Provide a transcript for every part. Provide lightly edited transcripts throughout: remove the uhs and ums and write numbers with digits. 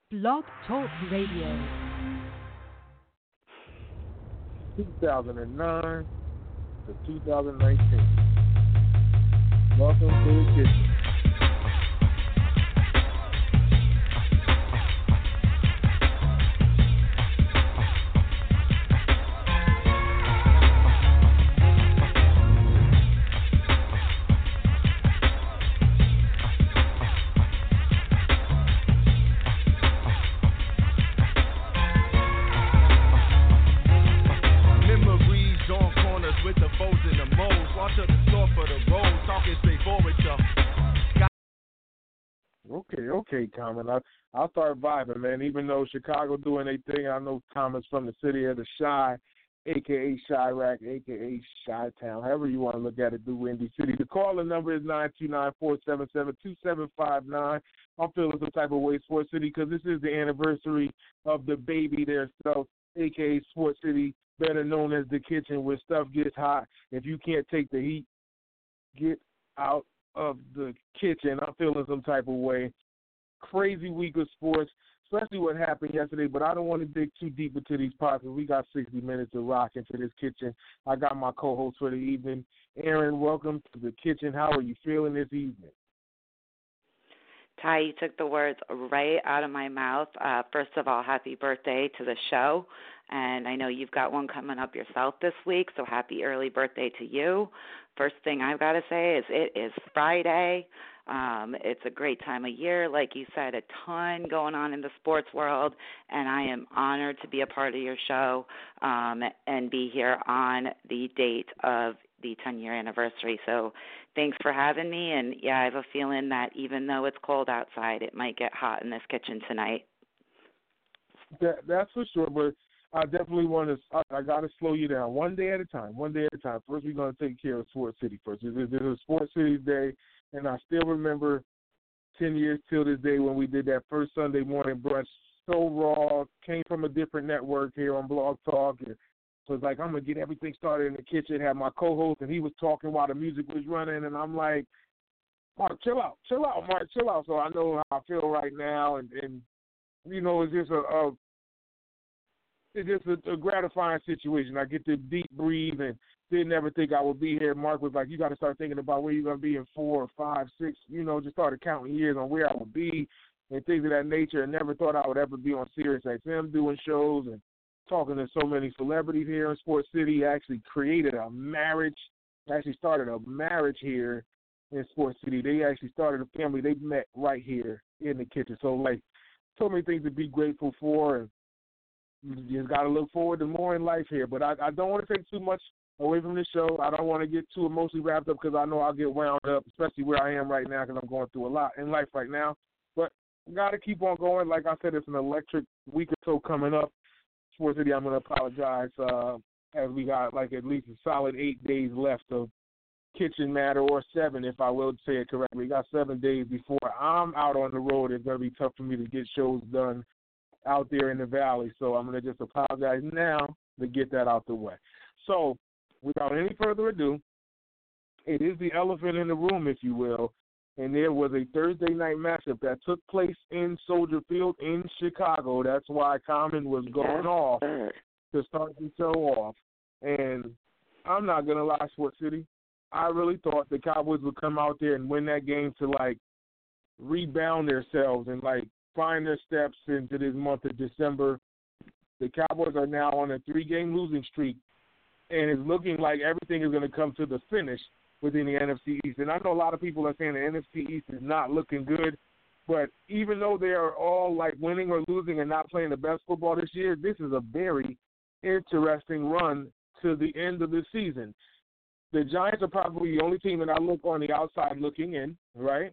Blog Talk Radio. 2009 to 2019. Welcome to the kitchen. Okay, Common. I'll start vibing, man. Even though Chicago doing their thing, I know Common's from the city of the Chi, a.k.a. Chirac, a.k.a. Chi-Town, however you want to look at it, through Windy City. The calling number is 929-477-2759. I'm feeling some type of way, Sports City, because this is the anniversary of the baby there, so a.k.a. Sports City, better known as the kitchen, where stuff gets hot. If you can't take the heat, get out of the kitchen. I'm feeling some type of way. Crazy week of sports, especially what happened yesterday, but I don't want to dig too deep into these parts because we got 60 minutes to rock into this kitchen. I got my co-host for the evening. Aaron, welcome to the kitchen. How are you feeling this evening? Ty, you took the words right out of my mouth. First of all, happy birthday to the show. And I know you've got one coming up yourself this week, so happy early birthday to you. First thing I've got to say is it is Friday. It's a great time of year. Like you said, a ton going on in the sports world, and I am honored to be a part of your show and be here on the date of the 10-year anniversary. So thanks for having me, and, yeah, I have a feeling that even though it's cold outside, it might get hot in this kitchen tonight. That's for sure, but I definitely want to – I got to slow you down one day at a time, First, we're going to take care of Sports City first. This is Sports City Day, and I still remember 10 years till this day when we did that first Sunday morning brunch. So raw, came from a different network here on Blog Talk. And so it's like, I'm going to get everything started in the kitchen, have my co-host, and he was talking while the music was running, and I'm like, Mark, chill out, Mark, chill out. So I know how I feel right now, and you know, it's just a gratifying situation. I get to deep breathe and didn't ever think I would be here. Mark was like, you got to start thinking about where you're going to be in 4 or 5, 6, you know, just started counting years on where I would be and things of that nature, and never thought I would ever be on Sirius XM doing shows and talking to so many celebrities here in Sports City. I actually created a marriage. I actually started a marriage here in Sports City. They actually started a family. They met right here in the kitchen. So, like, so many things to be grateful for, and you just got to look forward to more in life here. But I don't want to take too much away from this show. I don't want to get too emotionally wrapped up because I know I'll get wound up, especially where I am right now because I'm going through a lot in life right now. But got to keep on going. Like I said, it's an electric week or so coming up. Sports City, I'm going to apologize as we got like at least a solid 8 days left of kitchen matter, or 7 if I will say it correctly. We got 7 days before I'm out on the road. It's going to be tough for me to get shows done out there in the valley, so I'm going to just apologize now to get that out the way. So, without any further ado, it is the elephant in the room, if you will, and there was a Thursday night matchup that took place in Soldier Field in Chicago. That's why Common was going off to start the show off, and I'm not going to lie, Sports City, I really thought the Cowboys would come out there and win that game to, like, rebound themselves and, like, find their steps into this month of December. The Cowboys are now on a 3-game losing streak, and it's looking like everything is going to come to the finish within the NFC East. And I know a lot of people are saying the NFC East is not looking good, but even though they are all, like, winning or losing and not playing the best football this year, this is a very interesting run to the end of the season. The Giants are probably the only team that I look on the outside looking in, right?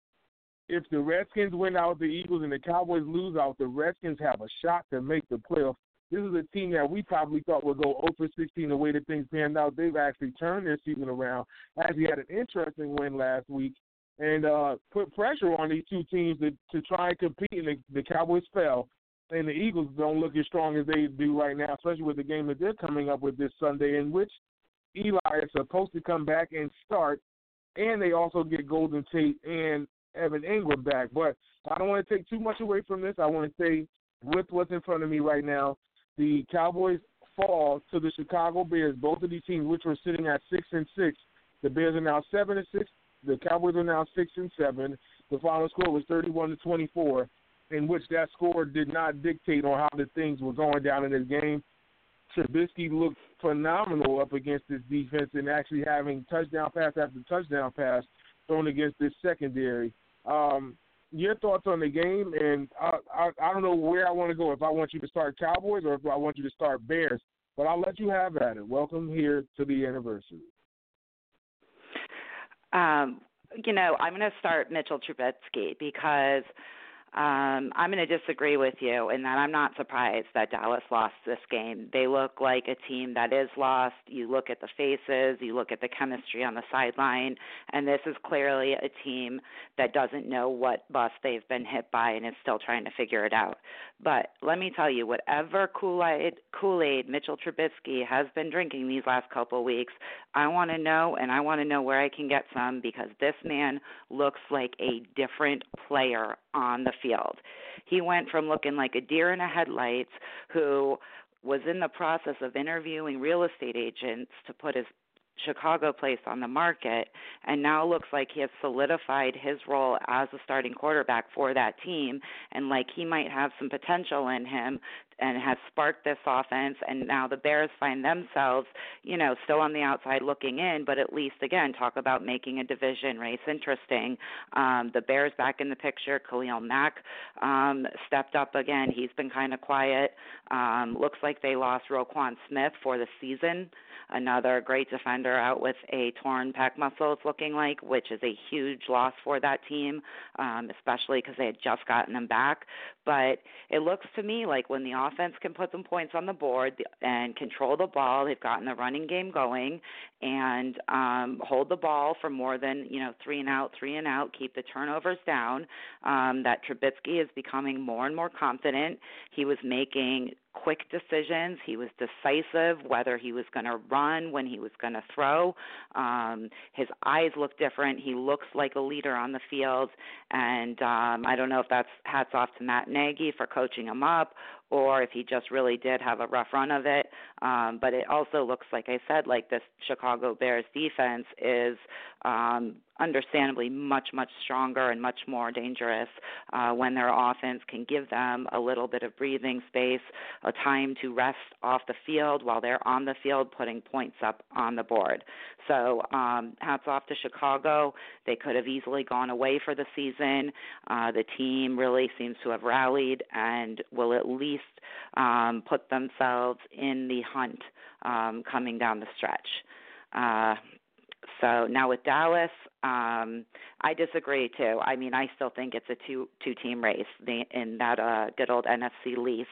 If the Redskins win out the Eagles and the Cowboys lose out, the Redskins have a shot to make the playoffs. This is a team that we probably thought would go 0-16 the way that things panned out. They've actually turned their season around, as we had an interesting win last week, and put pressure on these two teams to try and compete, and the Cowboys fell. And the Eagles don't look as strong as they do right now, especially with the game that they're coming up with this Sunday, in which Eli is supposed to come back and start, and they also get Golden Tate and Evan Ingram back. But I don't want to take too much away from this. I want to stay with what's in front of me right now. The Cowboys fall to the Chicago Bears. Both of these teams, which were sitting at 6-6, the Bears are now 7-6. The Cowboys are now 6-7. The final score was 31-24, in which that score did not dictate on how the things were going down in this game. Trubisky looked phenomenal up against this defense and actually having touchdown pass after touchdown pass thrown against this secondary. Your thoughts on the game, and I don't know where I want to go, if I want you to start Cowboys or if I want you to start Bears, but I'll let you have at it. Welcome here to the anniversary. I'm going to start Mitchell Trubisky because I'm going to disagree with you in that I'm not surprised that Dallas lost this game. They look like a team that is lost. You look at the faces, you look at the chemistry on the sideline, and this is clearly a team that doesn't know what bus they've been hit by and is still trying to figure it out. But let me tell you, whatever Kool-Aid Mitchell Trubisky has been drinking these last couple of weeks, I want to know, and I want to know where I can get some, because this man looks like a different player on the field. He went from looking like a deer in the headlights who was in the process of interviewing real estate agents to put his Chicago place on the market, and now looks like he has solidified his role as a starting quarterback for that team, and like he might have some potential in him and has sparked this offense. And now the Bears find themselves, still on the outside looking in, but at least, again, talk about making a division race interesting. The Bears back in the picture. Khalil Mack stepped up again. He's been kind of quiet. Looks like they lost Roquan Smith for the season. Another great defender out with a torn pec muscle, it's looking like, which is a huge loss for that team, especially because they had just gotten them back. But it looks to me like when the offense can put some points on the board and control the ball, they've gotten the running game going and hold the ball for more than, 3 and out, keep the turnovers down, that Trubisky is becoming more and more confident. He was making quick decisions. He was decisive, whether he was going to run, when he was going to throw. His eyes look different. He looks like a leader on the field. And I don't know if that's hats off to Matt Nagy for coaching him up, or if he just really did have a rough run of it. But it also looks, like I said, like this Chicago Bears defense is understandably much, much stronger and much more dangerous when their offense can give them a little bit of breathing space, a time to rest off the field while they're on the field putting points up on the board. So hats off to Chicago. They could have easily gone away for the season. The team really seems to have rallied and will at least put themselves in the hunt coming down the stretch. So now with Dallas, I disagree too. I mean, I still think it's a two-team race in that good old NFC least.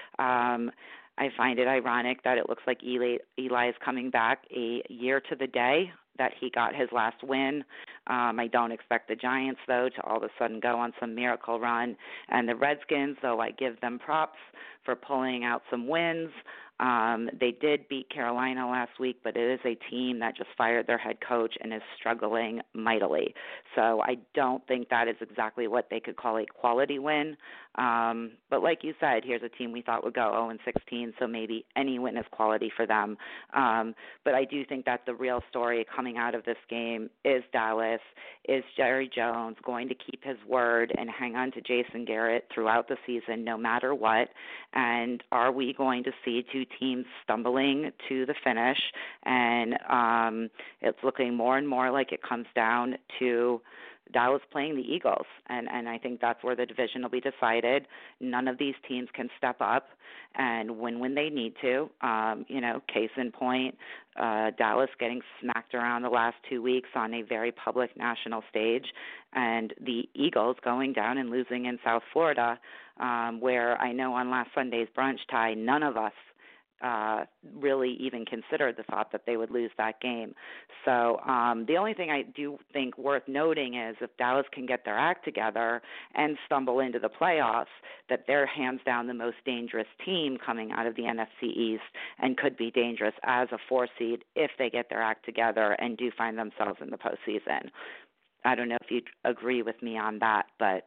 I find it ironic that it looks like Eli is coming back a year to the day that he got his last win. I don't expect the Giants, though, to all of a sudden go on some miracle run. And the Redskins, though I give them props for pulling out some wins, they did beat Carolina last week, but it is a team that just fired their head coach and is struggling mightily. So I don't think that is exactly what they could call a quality win. But like you said, here's a team we thought would go 0-16, so maybe any win is quality for them. But I do think that the real story coming out of this game is Dallas. Is Jerry Jones going to keep his word and hang on to Jason Garrett throughout the season no matter what? And are we going to see two teams stumbling to the finish? And it's looking more and more like it comes down to Dallas playing the Eagles, and I think that's where the division will be decided. None of these teams can step up and win when they need to. Case in point, Dallas getting smacked around the last 2 weeks on a very public national stage, and the Eagles going down and losing in South Florida, where I know on last Sunday's brunch, Ty, none of us really even considered the thought that they would lose that game. So the only thing I do think worth noting is if Dallas can get their act together and stumble into the playoffs, that they're hands down the most dangerous team coming out of the NFC East and could be dangerous as a 4 seed if they get their act together and do find themselves in the postseason. I don't know if you'd agree with me on that, but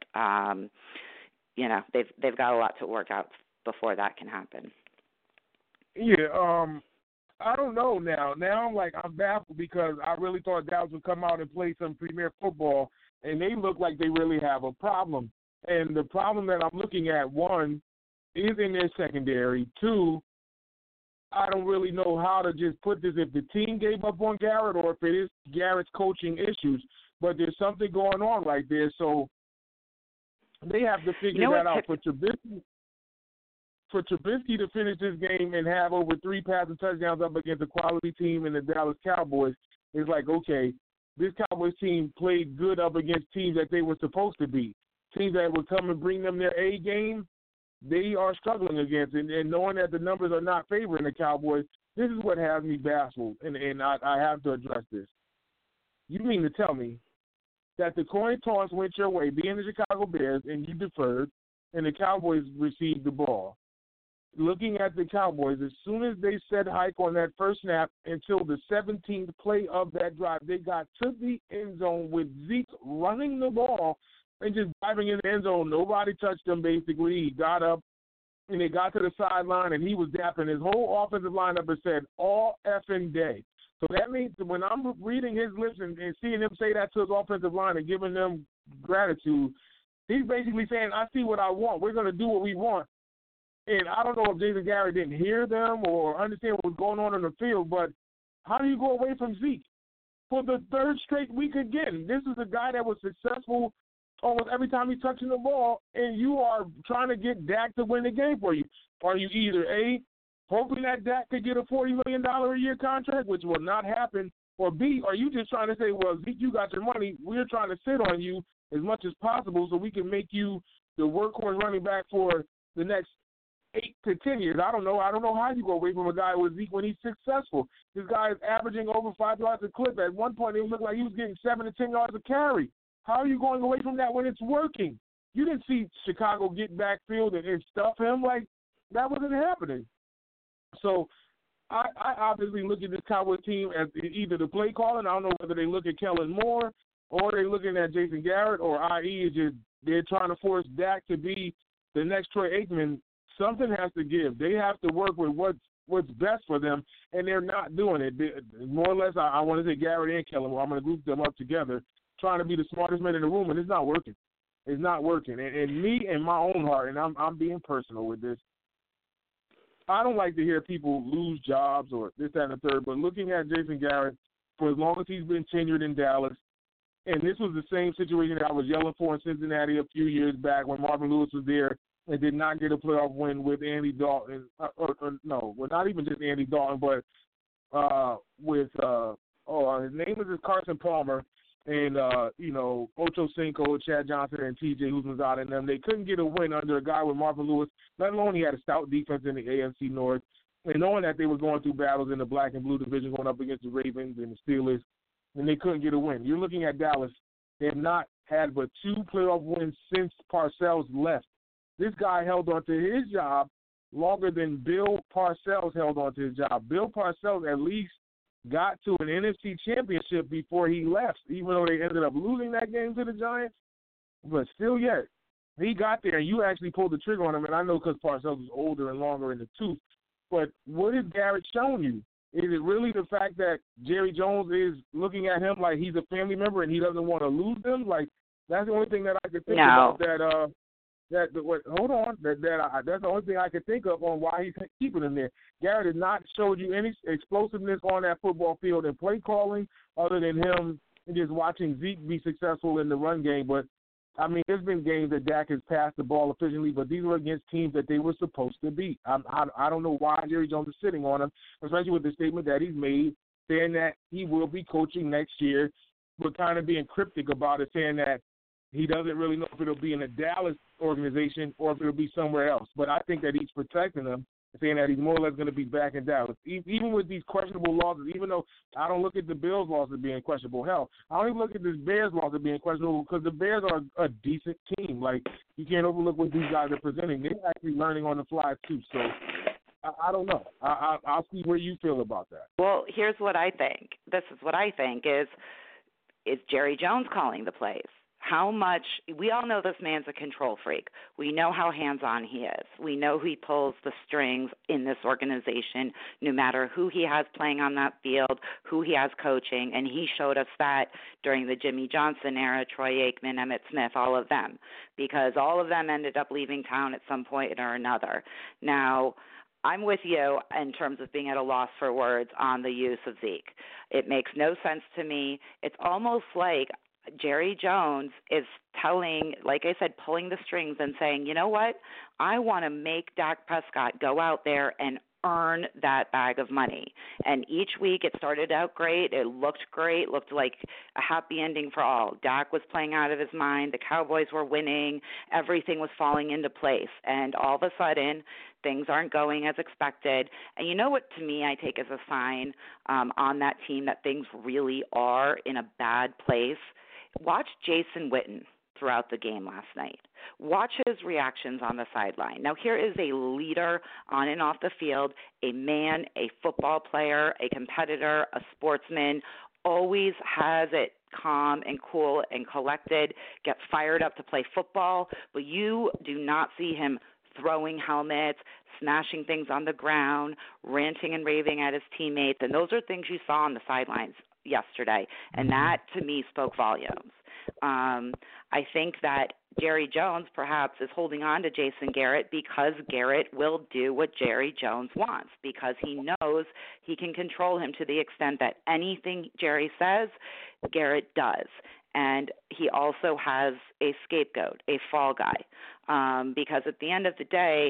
they've got a lot to work out before that can happen. Yeah, I don't know now. Now I'm baffled because I really thought Dallas would come out and play some premier football, and they look like they really have a problem. And the problem that I'm looking at, one, is in their secondary. Two, I don't really know how to just put this, if the team gave up on Garrett or if it is Garrett's coaching issues. But there's something going on right there, so they have to figure that out. For Trubisky to finish this game and have over 3 passing touchdowns up against a quality team in the Dallas Cowboys, it's like, okay, this Cowboys team played good up against teams that they were supposed to be. Teams that would come and bring them their A game, they are struggling against. And knowing that the numbers are not favoring the Cowboys, this is what has me baffled, and I have to address this. You mean to tell me that the coin toss went your way, being the Chicago Bears, and you deferred, and the Cowboys received the ball? Looking at the Cowboys, as soon as they set hike on that first snap until the 17th play of that drive, they got to the end zone with Zeke running the ball and just diving in the end zone. Nobody touched him, basically. He got up, and they got to the sideline, and he was dapping his whole offensive lineup and said, all effing day. So that means that when I'm reading his lips and seeing him say that to his offensive line and giving them gratitude, he's basically saying, I see what I want. We're going to do what we want. And I don't know if Jason Garrett didn't hear them or understand what was going on in the field, but how do you go away from Zeke for the third straight week again? This is a guy that was successful almost every time he's touching the ball, and you are trying to get Dak to win the game for you. Are you either A, hoping that Dak could get a $40 million a year contract, which will not happen, or B, are you just trying to say, well, Zeke, you got your money. We're trying to sit on you as much as possible so we can make you the workhorse running back for the next 8 to 10 years. I don't know how you go away from a guy with Zeke when he's successful. This guy is averaging over 5 yards a clip. At one point, it looked like he was getting 7 to 10 yards a carry. How are you going away from that when it's working? You didn't see Chicago get backfield and stuff him. Like, that wasn't happening. So I obviously look at this Cowboys team as either the play calling. I don't know whether they look at Kellen Moore or they're looking at Jason Garrett, or i.e. just they're trying to force Dak to be the next Troy Aikman. Something has to give. They have to work with what's best for them, and they're not doing it. More or less, I want to say Garrett and Kellen Moore. I'm going to group them up together, trying to be the smartest man in the room, and it's not working. It's not working. And me, in my own heart, and I'm being personal with this, I don't like to hear people lose jobs or this, that, and the third, but looking at Jason Garrett, for as long as he's been tenured in Dallas, and this was the same situation that I was yelling for in Cincinnati a few years back when Marvin Lewis was there and did not get a playoff win with Andy Dalton. Not even just Andy Dalton, but with his name is Carson Palmer and, Ocho Cinco, Chad Johnson, and T.J. Houshmandzadeh and them. They couldn't get a win under a guy with Marvin Lewis, let alone he had a stout defense in the AFC North. And knowing that they were going through battles in the black and blue division going up against the Ravens and the Steelers, and they couldn't get a win. You're looking at Dallas. They have not had but 2 playoff wins since Parcells left. This guy held on to his job longer than Bill Parcells held on to his job. Bill Parcells at least got to an NFC championship before he left, even though they ended up losing that game to the Giants. But still yet, he got there, and you actually pulled the trigger on him, and I know because Parcells is older and longer in the tooth. But what has Garrett shown you? Is it really the fact that Jerry Jones is looking at him like he's a family member and he doesn't want to lose them? Like, that's the only thing that I could think about that that's the only thing I could think of on why he's keeping him there. Garrett has not showed you any explosiveness on that football field and play calling other than him just watching Zeke be successful in the run game. But, I mean, there's been games that Dak has passed the ball efficiently, but these were against teams that they were supposed to beat. I don't know why Jerry Jones is sitting on him, especially with the statement that he's made, saying that he will be coaching next year, but kind of being cryptic about it, saying that he doesn't really know if it'll be in a Dallas organization or if it'll be somewhere else. But I think that he's protecting them, saying that he's more or less going to be back in Dallas. Even with these questionable losses, even though I don't look at the Bills' loss as being questionable. Hell, I don't even look at this Bears' loss as being questionable because the Bears are a decent team. Like, you can't overlook what these guys are presenting. They're actually learning on the fly, too. So, I don't know. I'll see where you feel about that. Well, here's what I think. This is what I think is, is Jerry Jones calling the plays? How much – we all know this man's a control freak. We know how hands-on he is. We know he pulls the strings in this organization no matter who he has playing on that field, who he has coaching, and he showed us that during the Jimmy Johnson era, Troy Aikman, Emmitt Smith, all of them, because all of them ended up leaving town at some point or another. Now, I'm with you in terms of being at a loss for words on the use of Zeke. It makes no sense to me. It's almost like Jerry Jones is telling, like I said, pulling the strings and saying, you know what, I want to make Dak Prescott go out there and earn that bag of money. And each week it started out great. It looked great, looked like a happy ending for all. Dak was playing out of his mind. The Cowboys were winning. Everything was falling into place. And all of a sudden, things aren't going as expected. And you know what, to me, I take as a sign on that team that things really are in a bad place? Watch Jason Witten throughout the game last night. Watch his reactions on the sideline. Now, here is a leader on and off the field, a man, a football player, a competitor, a sportsman, always has it calm and cool and collected, gets fired up to play football, but you do not see him throwing helmets, smashing things on the ground, ranting and raving at his teammates, and those are things you saw on the sidelines yesterday, and that to me spoke volumes. I think that Jerry Jones perhaps is holding on to Jason Garrett because Garrett will do what Jerry Jones wants, because he knows he can control him to the extent that anything Jerry says, Garrett does. And he also has a scapegoat, a fall guy, because at the end of the day,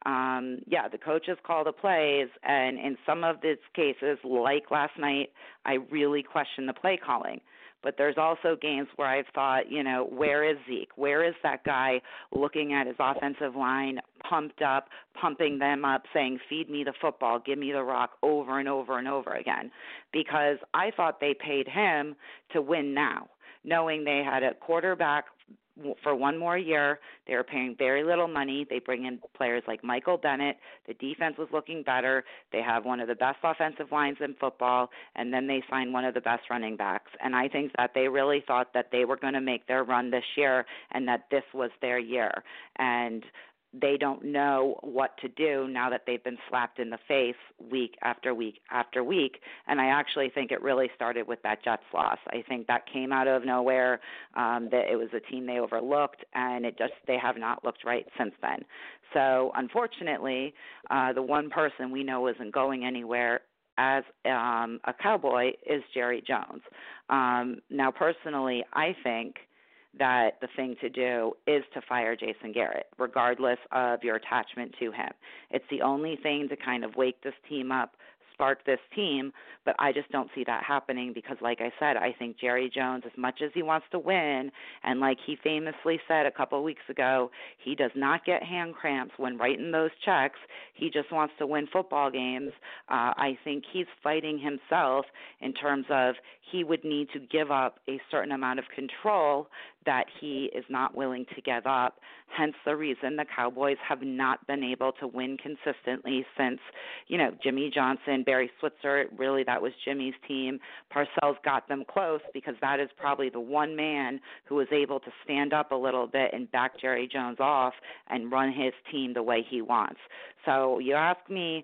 the coaches call the plays, and in some of these cases, like last night, I really question the play calling. But there's also games where I've thought, where is Zeke? Where is that guy looking at his offensive line, pumped up, pumping them up, saying, feed me the football, give me the rock over and over and over again? Because I thought they paid him to win now, knowing they had a quarterback for one more year. They were paying very little money. They bring in players like Michael Bennett. The defense was looking better. They have one of the best offensive lines in football, and then they signed one of the best running backs. And I think that they really thought that they were going to make their run this year and that this was their year. And they don't know what to do now that they've been slapped in the face week after week after week. And I actually think it really started with that Jets loss. I think that came out of nowhere, that it was a team they overlooked, and they have not looked right since then. So unfortunately, the one person we know isn't going anywhere as a Cowboy is Jerry Jones. Now, personally, I think that the thing to do is to fire Jason Garrett, regardless of your attachment to him. It's the only thing to kind of wake this team up, spark this team, but I just don't see that happening because, like I said, I think Jerry Jones, as much as he wants to win, and like he famously said a couple of weeks ago, he does not get hand cramps when writing those checks. He just wants to win football games. I think he's fighting himself in terms of he would need to give up a certain amount of control that he is not willing to give up, hence the reason the Cowboys have not been able to win consistently since, Jimmy Johnson, Barry Switzer, really that was Jimmy's team. Parcells got them close because that is probably the one man who was able to stand up a little bit and back Jerry Jones off and run his team the way he wants. So you ask me,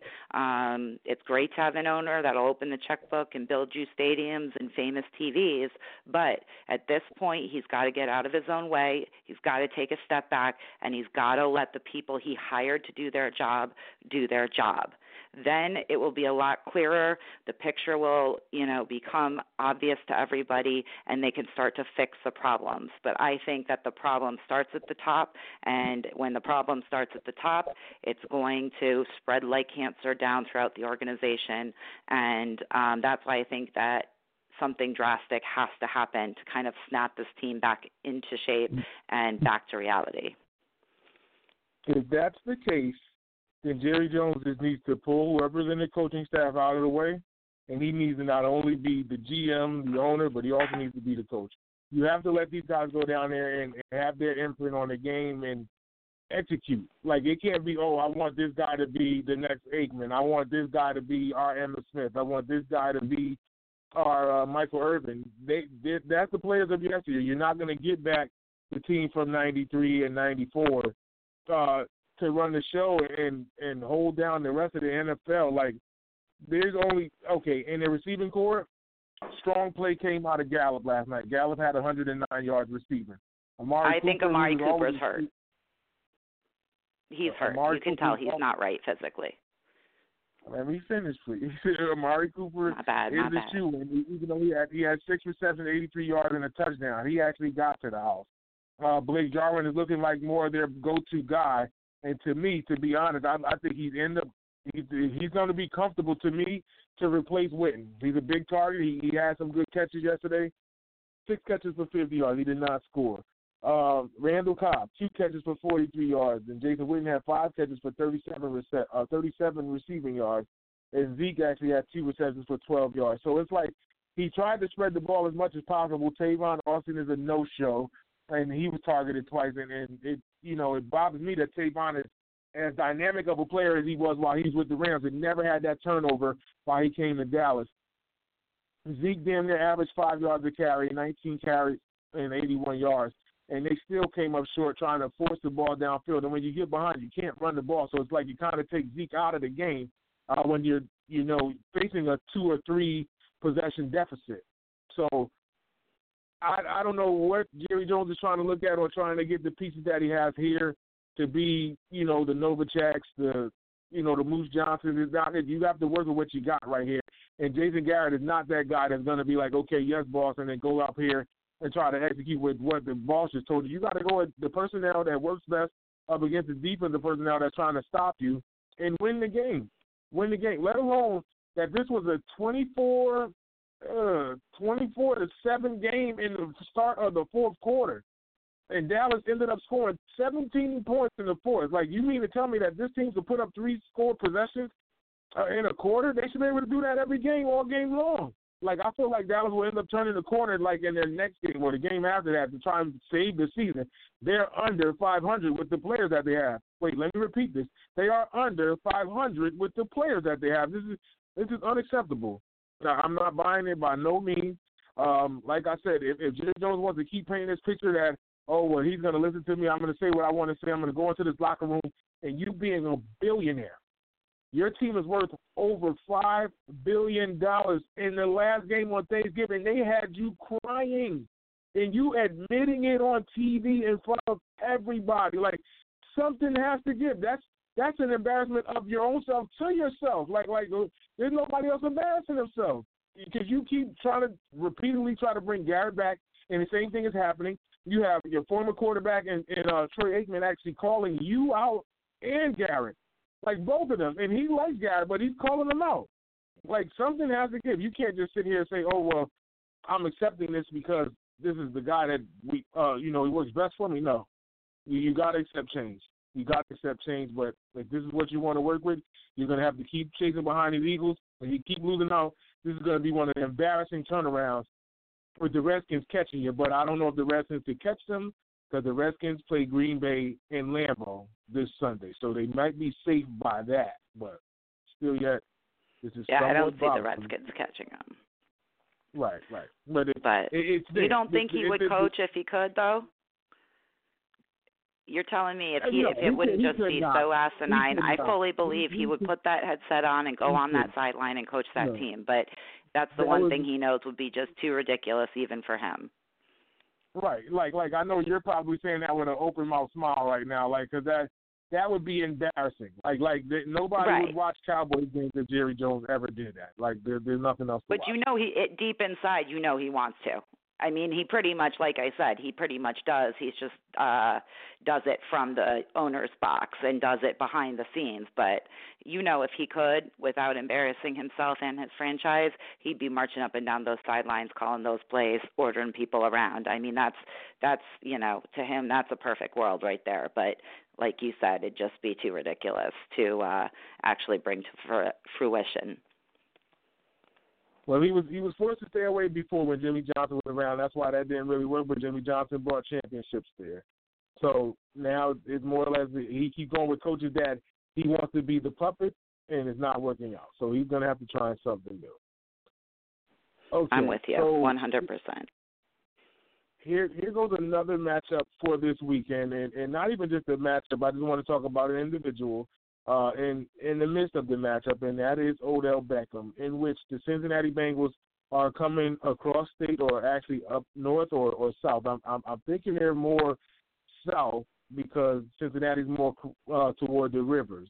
it's great to have an owner that'll open the checkbook and build you stadiums and famous TVs, but at this point he's got to get out of his own way. He's got to take a step back, and he's got to let the people he hired to do their job do their job. Then it will be a lot clearer. The picture will, become obvious to everybody, and they can start to fix the problems. But I think that the problem starts at the top, and when the problem starts at the top, it's going to spread like cancer down throughout the organization, and that's why I think that something drastic has to happen to kind of snap this team back into shape and back to reality. If that's the case, then Jerry Jones just needs to pull whoever's in the coaching staff out of the way, and he needs to not only be the GM, the owner, but he also needs to be the coach. You have to let these guys go down there and have their imprint on the game and execute. Like, it can't be, I want this guy to be the next Aikman. I want this guy to be our Emmitt Smith. I want this guy to be are Michael Irvin. That's the players of yesteryear. You're not going to get back the team from 93 and 94 to run the show and hold down the rest of the NFL. Like, there's only – okay, in the receiving corps, strong play came out of Gallup last night. Gallup had 109 yards receiving. I think Amari Cooper's hurt. He's hurt. You can tell he's not right physically. Let me finish, please. Amari Cooper is the shoe. And even though he had 6 receptions, 83 yards, and a touchdown, he actually got to the house. Blake Jarwin is looking like more of their go-to guy. And to me, to be honest, I think he's going to be comfortable to me to replace Witten. He's a big target. He had some good catches yesterday. 6 catches for 50 yards. He did not score. Randall Cobb, 2 catches for 43 yards, and Jason Witten had 5 catches for 37 receiving yards, and Zeke actually had 2 receptions for 12 yards. So it's like he tried to spread the ball as much as possible. Tavon Austin is a no-show, and he was targeted twice, and it bothers me that Tavon is as dynamic of a player as he was while he was with the Rams and never had that turnover while he came to Dallas. Zeke damn near averaged 5 yards a carry, 19 carries, and 81 yards. And they still came up short trying to force the ball downfield. And when you get behind, you can't run the ball. So it's like you kind of take Zeke out of the game when you're, facing a 2 or 3 possession deficit. So I don't know what Jerry Jones is trying to look at or trying to get the pieces that he has here to be, the Novaceks, the Moose Johnsons. You have to work with what you got right here. And Jason Garrett is not that guy that's going to be like, okay, yes, boss, and then go up here and try to execute with what the boss just told you. You got to go with the personnel that works best up against the defensive personnel that's trying to stop you and win the game. Let alone that this was a 24-7 game in the start of the fourth quarter. And Dallas ended up scoring 17 points in the fourth. Like, you mean to tell me that this team could put up 3 score possessions in a quarter? They should be able to do that every game, all game long. Like, I feel like Dallas will end up turning the corner, like, in their next game or the game after that to try and save the season. They're under 500 with the players that they have. Wait, let me repeat this. They are under 500 with the players that they have. This is unacceptable. Now, I'm not buying it by no means. Like I said, if Jerry Jones wants to keep painting this picture that, he's going to listen to me, I'm going to say what I want to say, I'm going to go into this locker room, and you being a billionaire, your team is worth over $5 billion. In the last game on Thanksgiving, they had you crying, and you admitting it on TV in front of everybody. Like, something has to give. That's an embarrassment of your own self to yourself. Like there's nobody else embarrassing themselves because you keep trying to repeatedly try to bring Garrett back, and the same thing is happening. You have your former quarterback and Troy Aikman actually calling you out and Garrett. Like, both of them. And he likes Garrett, but he's calling them out. Like, something has to give. You can't just sit here and say, I'm accepting this because this is the guy that he works best for me. No. You got to accept change. But if this is what you want to work with, you're going to have to keep chasing behind these Eagles. When you keep losing out, this is going to be one of the embarrassing turnarounds with the Redskins catching you. But I don't know if the Redskins could catch them, because the Redskins play Green Bay in Lambeau this Sunday. So they might be safe by that, but still yet, this is I don't see bothersome. the Redskins catching them. Right. But it's you don't think he would coach if he could, though? You're telling me if it wouldn't just be so asinine. I fully believe he would put that headset on and go on that sideline and coach that team. But that's the one thing he knows would be just too ridiculous even for him. Right, like I know you're probably saying that with an open mouth smile right now, like, because that would be embarrassing. Like nobody would watch Cowboys games if Jerry Jones ever did that. Like there's nothing else to watch. But deep inside, he wants to. I mean, he pretty much, like I said, he pretty much does. He's just does it from the owner's box and does it behind the scenes. But, if he could, without embarrassing himself and his franchise, he'd be marching up and down those sidelines, calling those plays, ordering people around. I mean, that's to him, that's a perfect world right there. But like you said, it'd just be too ridiculous to actually bring to fruition. Well, he was forced to stay away before when Jimmy Johnson was around. That's why that didn't really work, but Jimmy Johnson brought championships there. So now it's more or less he keeps going with coaches that he wants to be the puppet, and it's not working out. So he's going to have to try something new. Okay. I'm with you, so 100%. Here goes another matchup for this weekend, and not even just a matchup. I just want to talk about an individual in the midst of the matchup, and that is Odell Beckham, in which the Cincinnati Bengals are coming across state, or actually up north or south. I'm thinking they're more south because Cincinnati's more toward the rivers.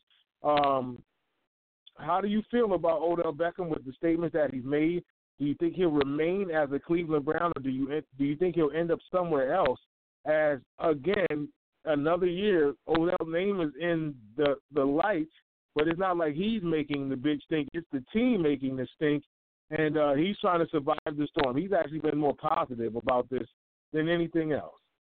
How do you feel about Odell Beckham with the statements that he's made? Do you think he'll remain as a Cleveland Brown, or do you think he'll end up somewhere else? As again, another year, Odell's name is in the lights, but it's not like he's making the big stink. It's the team making the stink, and he's trying to survive the storm. He's actually been more positive about this than anything else.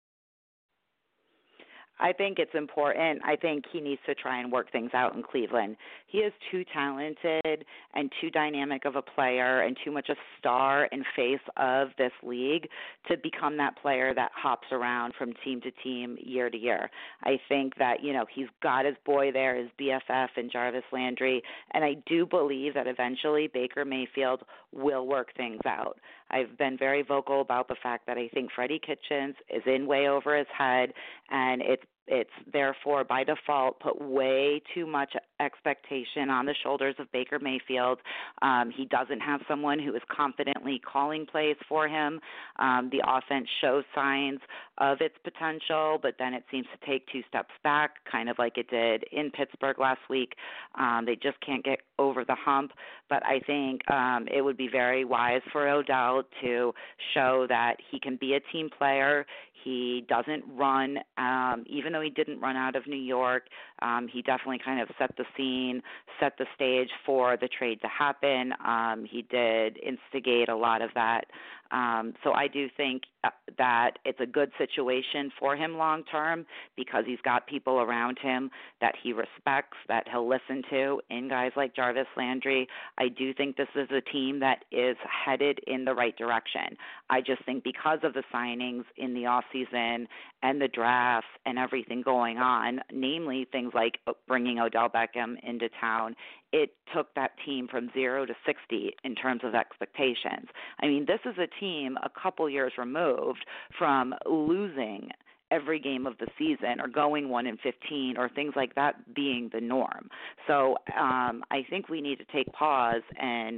I think it's important. I think he needs to try and work things out in Cleveland. He is too talented and too dynamic of a player and too much a star and face of this league to become that player that hops around from team to team, year to year. I think that, he's got his boy there, his BFF and Jarvis Landry, and I do believe that eventually Baker Mayfield will work things out. I've been very vocal about the fact that I think Freddie Kitchens is in way over his head, and it's therefore by default put way too much expectation on the shoulders of Baker Mayfield. He doesn't have someone who is confidently calling plays for him. The offense shows signs of its potential, but then it seems to take two steps back, kind of like it did in Pittsburgh last week. They just can't get over the hump. But I think it would be very wise for Odell to show that he can be a team player. He doesn't run, even though he didn't run out of New York. He definitely kind of set the scene, set the stage for the trade to happen. He did instigate a lot of that. So I do think that it's a good situation for him long term because he's got people around him that he respects, that he'll listen to, in guys like Jarvis Landry. I do think this is a team that is headed in the right direction. I just think because of the signings in the offseason and the drafts and everything going on, namely things like bringing Odell Beckham into town, it took that team from 0 to 60 in terms of expectations. I mean, this is a team a couple years removed from losing every game of the season or going 1-15 or things like that being the norm. So I think we need to take pause and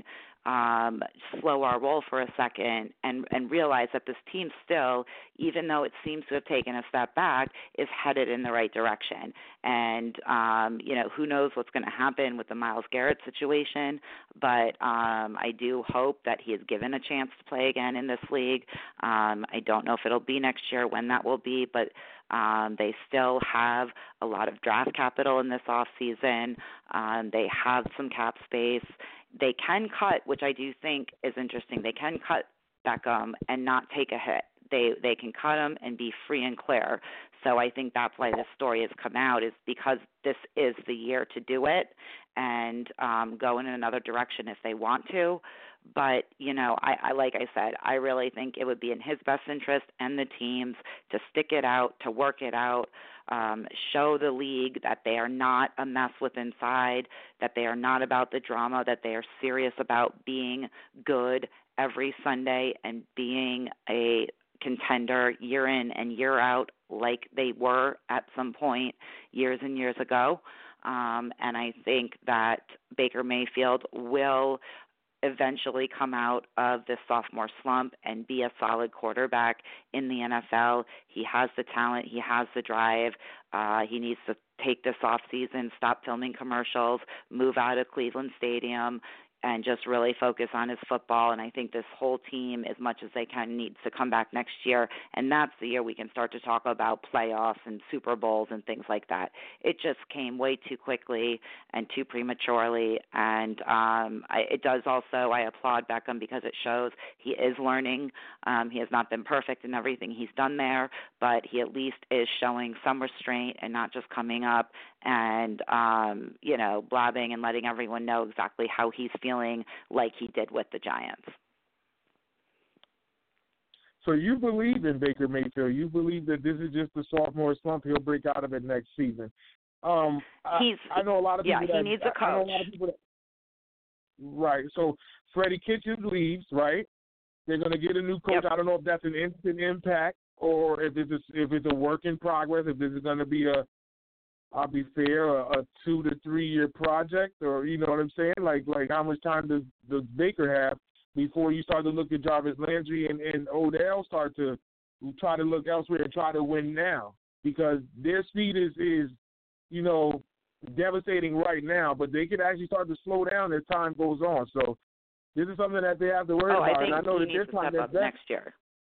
slow our roll for a second and realize that this team still, even though it seems to have taken a step back, is headed in the right direction. And, who knows what's going to happen with the Myles Garrett situation, but I do hope that he is given a chance to play again in this league. I don't know if it'll be next year, when that will be, but they still have a lot of draft capital in this offseason. They have some cap space. They can cut, which I do think is interesting. They can cut Beckham and not take a hit. They can cut him and be free and clear. So I think that's why this story has come out, is because this is the year to do it and go in another direction if they want to. But, I like I said, I really think it would be in his best interest and the team's to stick it out, to work it out, show the league that they are not a mess with inside, that they are not about the drama, that they are serious about being good every Sunday and being a contender year in and year out like they were at some point years and years ago. And I think that Baker Mayfield will eventually come out of this sophomore slump and be a solid quarterback in the NFL. He has the talent. He has the drive. He needs to take this off season, stop filming commercials, move out of Cleveland Stadium, and just really focus on his football. And I think this whole team, as much as they can, needs to come back next year. And that's the year we can start to talk about playoffs and Super Bowls and things like that. It just came way too quickly and too prematurely. And it does also, I applaud Beckham because it shows he is learning. He has not been perfect in everything he's done there, but he at least is showing some restraint and not just coming up and, blabbing and letting everyone know exactly how he's feeling, like he did with the Giants. So you believe in Baker Mayfield. You believe that this is just a sophomore slump. He'll break out of it next season. I know a lot of people. Yeah, he needs a coach. I know a lot of people right. So Freddie Kitchens leaves, right? They're going to get a new coach. Yep. I don't know if that's an instant impact or if it's a work in progress, if this is going to be I'll be fair, a 2 to 3 year project, or you know what I'm saying? Like how much time does Baker have before you start to look at Jarvis Landry and Odell start to try to look elsewhere and try to win now? Because their speed is you know, devastating right now, but they could actually start to slow down as time goes on. So this is something that they have to worry about. I think and I know he that needs this to time step up next year.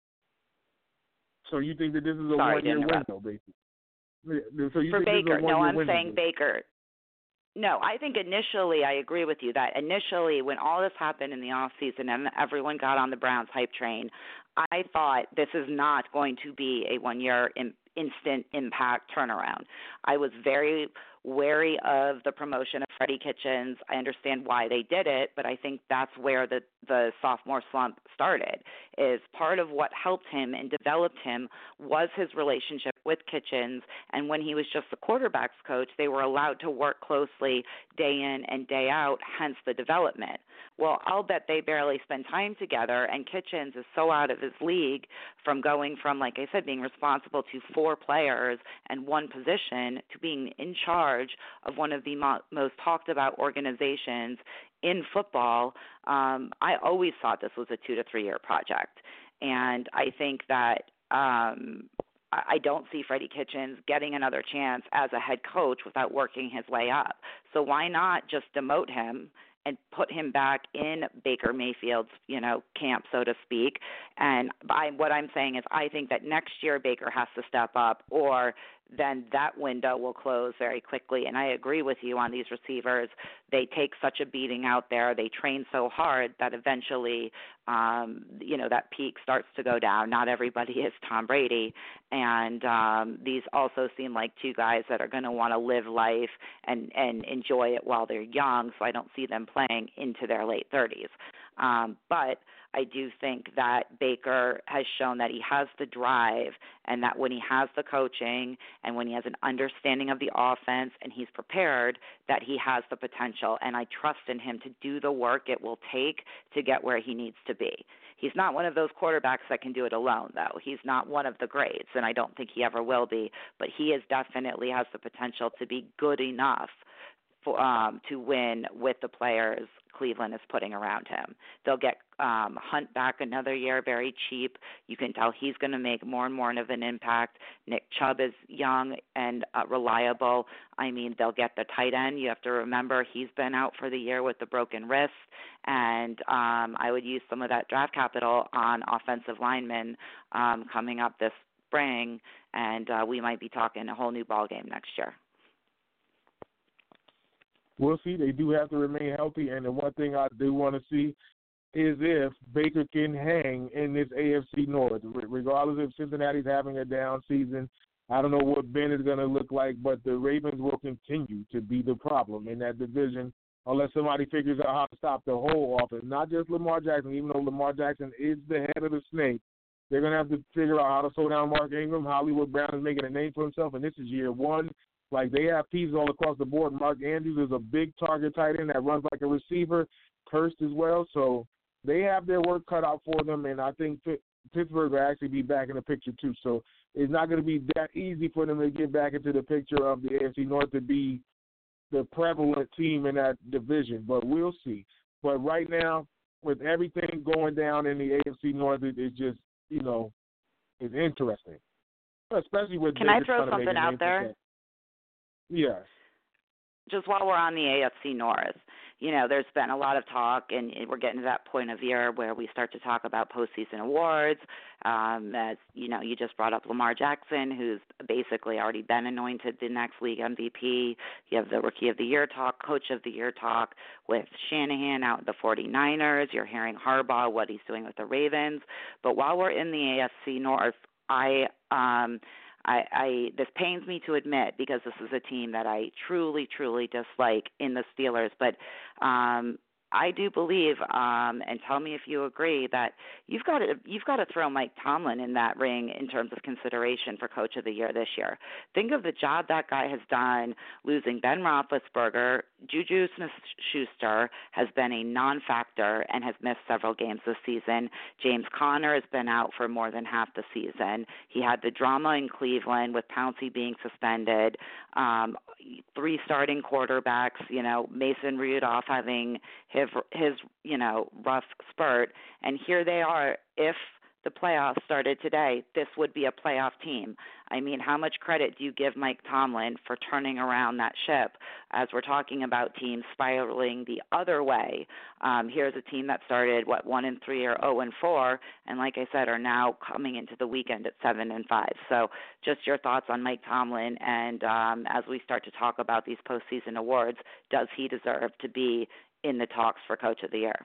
So you think that this is a Sorry, 1 year to interrupt. window, basically? So you For think this is Baker, a 1 no, year I'm window? saying Baker. No, I think initially I agree with you that initially when all this happened in the off season and everyone got on the Browns hype train, I thought this is not going to be a 1 year instant impact turnaround. I was very wary of the promotion of Freddie Kitchens. I understand why they did it, but I think that's where the sophomore slump started. Is part of what helped him and developed him was his relationship with Kitchens, and when he was just the quarterback's coach, they were allowed to work closely day in and day out, hence the development. Well, I'll bet they barely spend time together, and Kitchens is so out of his league from going from, like I said, being responsible to 4 players and 1 position to being in charge of one of the most talked about organizations in football. I always thought this was a 2 to 3 year project, and I think that I don't see Freddie Kitchens getting another chance as a head coach without working his way up. So why not just demote him and put him back in Baker Mayfield's, camp, so to speak? And what I'm saying is I think that next year Baker has to step up, or then that window will close very quickly. And I agree with you on these receivers. They take such a beating out there. They train so hard that eventually, that peak starts to go down. Not everybody is Tom Brady. And these also seem like 2 guys that are going to want to live life and enjoy it while they're young, so I don't see them playing into their late 30s. But I do think that Baker has shown that he has the drive, and that when he has the coaching and when he has an understanding of the offense and he's prepared, that he has the potential. And I trust in him to do the work it will take to get where he needs to be. He's not one of those quarterbacks that can do it alone, though. He's not one of the greats, and I don't think he ever will be. But he definitely has the potential to be good enough to win with the players Cleveland is putting around him. They'll get Hunt back another year very cheap. You can tell he's going to make more and more of an impact. Nick Chubb is young and reliable. I mean, they'll get the tight end. You have to remember he's been out for the year with the broken wrist, and I would use some of that draft capital on offensive linemen coming up this spring, and we might be talking a whole new ballgame next year. We'll see. They do have to remain healthy, and the one thing I do want to see is if Baker can hang in this AFC North, regardless if Cincinnati's having a down season. I don't know what Ben is going to look like, but the Ravens will continue to be the problem in that division unless somebody figures out how to stop the whole offense, not just Lamar Jackson. Even though Lamar Jackson is the head of the snake, they're going to have to figure out how to slow down Mark Ingram. Hollywood Brown is making a name for himself, and this is year 1. Like, they have pieces all across the board. Mark Andrews is a big target tight end that runs like a receiver, cursed as well. So they have their work cut out for them, and I think Pittsburgh will actually be back in the picture too. So it's not going to be that easy for them to get back into the picture of the AFC North to be the prevalent team in that division. But we'll see. But right now, with everything going down in the AFC North, it's just, it's interesting. Especially with Can I throw something out there? Yes. Just while we're on the AFC North, there's been a lot of talk, and we're getting to that point of year where we start to talk about postseason awards. As you just brought up Lamar Jackson, who's basically already been anointed the next league MVP. You have the Rookie of the Year talk, Coach of the Year talk with Shanahan out at the 49ers. You're hearing Harbaugh, what he's doing with the Ravens. But while we're in the AFC North, this pains me to admit because this is a team that I truly, truly dislike in the Steelers. But I do believe, and tell me if you agree, that you've got to throw Mike Tomlin in that ring in terms of consideration for Coach of the Year this year. Think of the job that guy has done, losing Ben Roethlisberger. Juju Smith-Schuster has been a non-factor and has missed several games this season. James Conner has been out for more than half the season. He had the drama in Cleveland with Pouncey being suspended. 3 starting quarterbacks, Mason Rudolph having his rough spurt, and here they are. If the playoffs started today, this would be a playoff team. I mean, how much credit do you give Mike Tomlin for turning around that ship as we're talking about teams spiraling the other way? Here's a team that started, 1-3 or 0-4, and like I said, are now coming into the weekend at 7-5. So just your thoughts on Mike Tomlin, and as we start to talk about these postseason awards, does he deserve to be in the talks for Coach of the Year?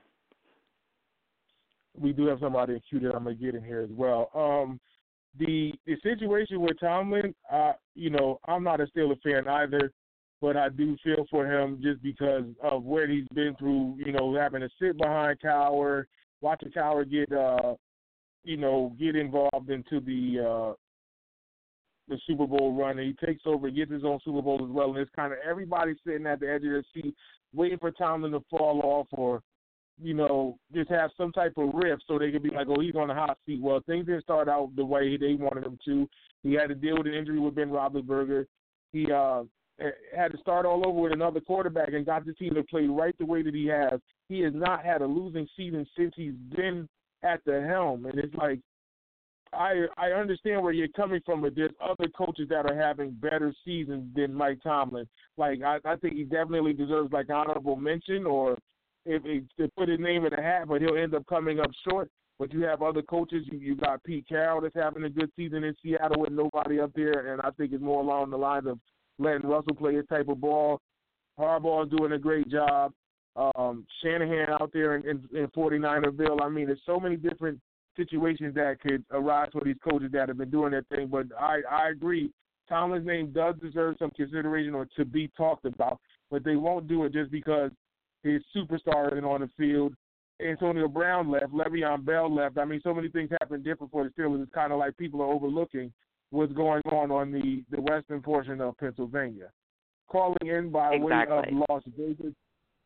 We do have somebody in queue that I'm going to get in here as well. The situation with Tomlin, I'm not a Steelers fan either, but I do feel for him just because of where he's been through, having to sit behind Cowher, watching Cowher get involved into the Super Bowl run, and he takes over, gets his own Super Bowl as well, and it's kind of everybody sitting at the edge of their seat waiting for Tomlin to fall off or just have some type of rift so they could be like, oh, he's on the hot seat. Well, things didn't start out the way they wanted them to. He had to deal with an injury with Ben Roethlisberger. He had to start all over with another quarterback and got the team to play right the way that he has. He has not had a losing season since he's been at the helm. And it's like, I understand where you're coming from, but there's other coaches that are having better seasons than Mike Tomlin. Like, I think he definitely deserves, like, honorable mention or – if to put his name in the hat, but he'll end up coming up short. But you have other coaches. You got Pete Carroll that's having a good season in Seattle with nobody up there, and I think it's more along the lines of letting Russell play his type of ball. Harbaugh's doing a great job. Shanahan out there in 49erville. I mean, there's so many different situations that could arise for these coaches that have been doing their thing. But I agree. Tomlin's name does deserve some consideration or to be talked about, but they won't do it just because his superstar isn't on the field. Antonio Brown left. Le'Veon Bell left. I mean, so many things happen different for the Steelers. It's kind of like people are overlooking what's going on the western portion of Pennsylvania. Calling in by way of Las Vegas.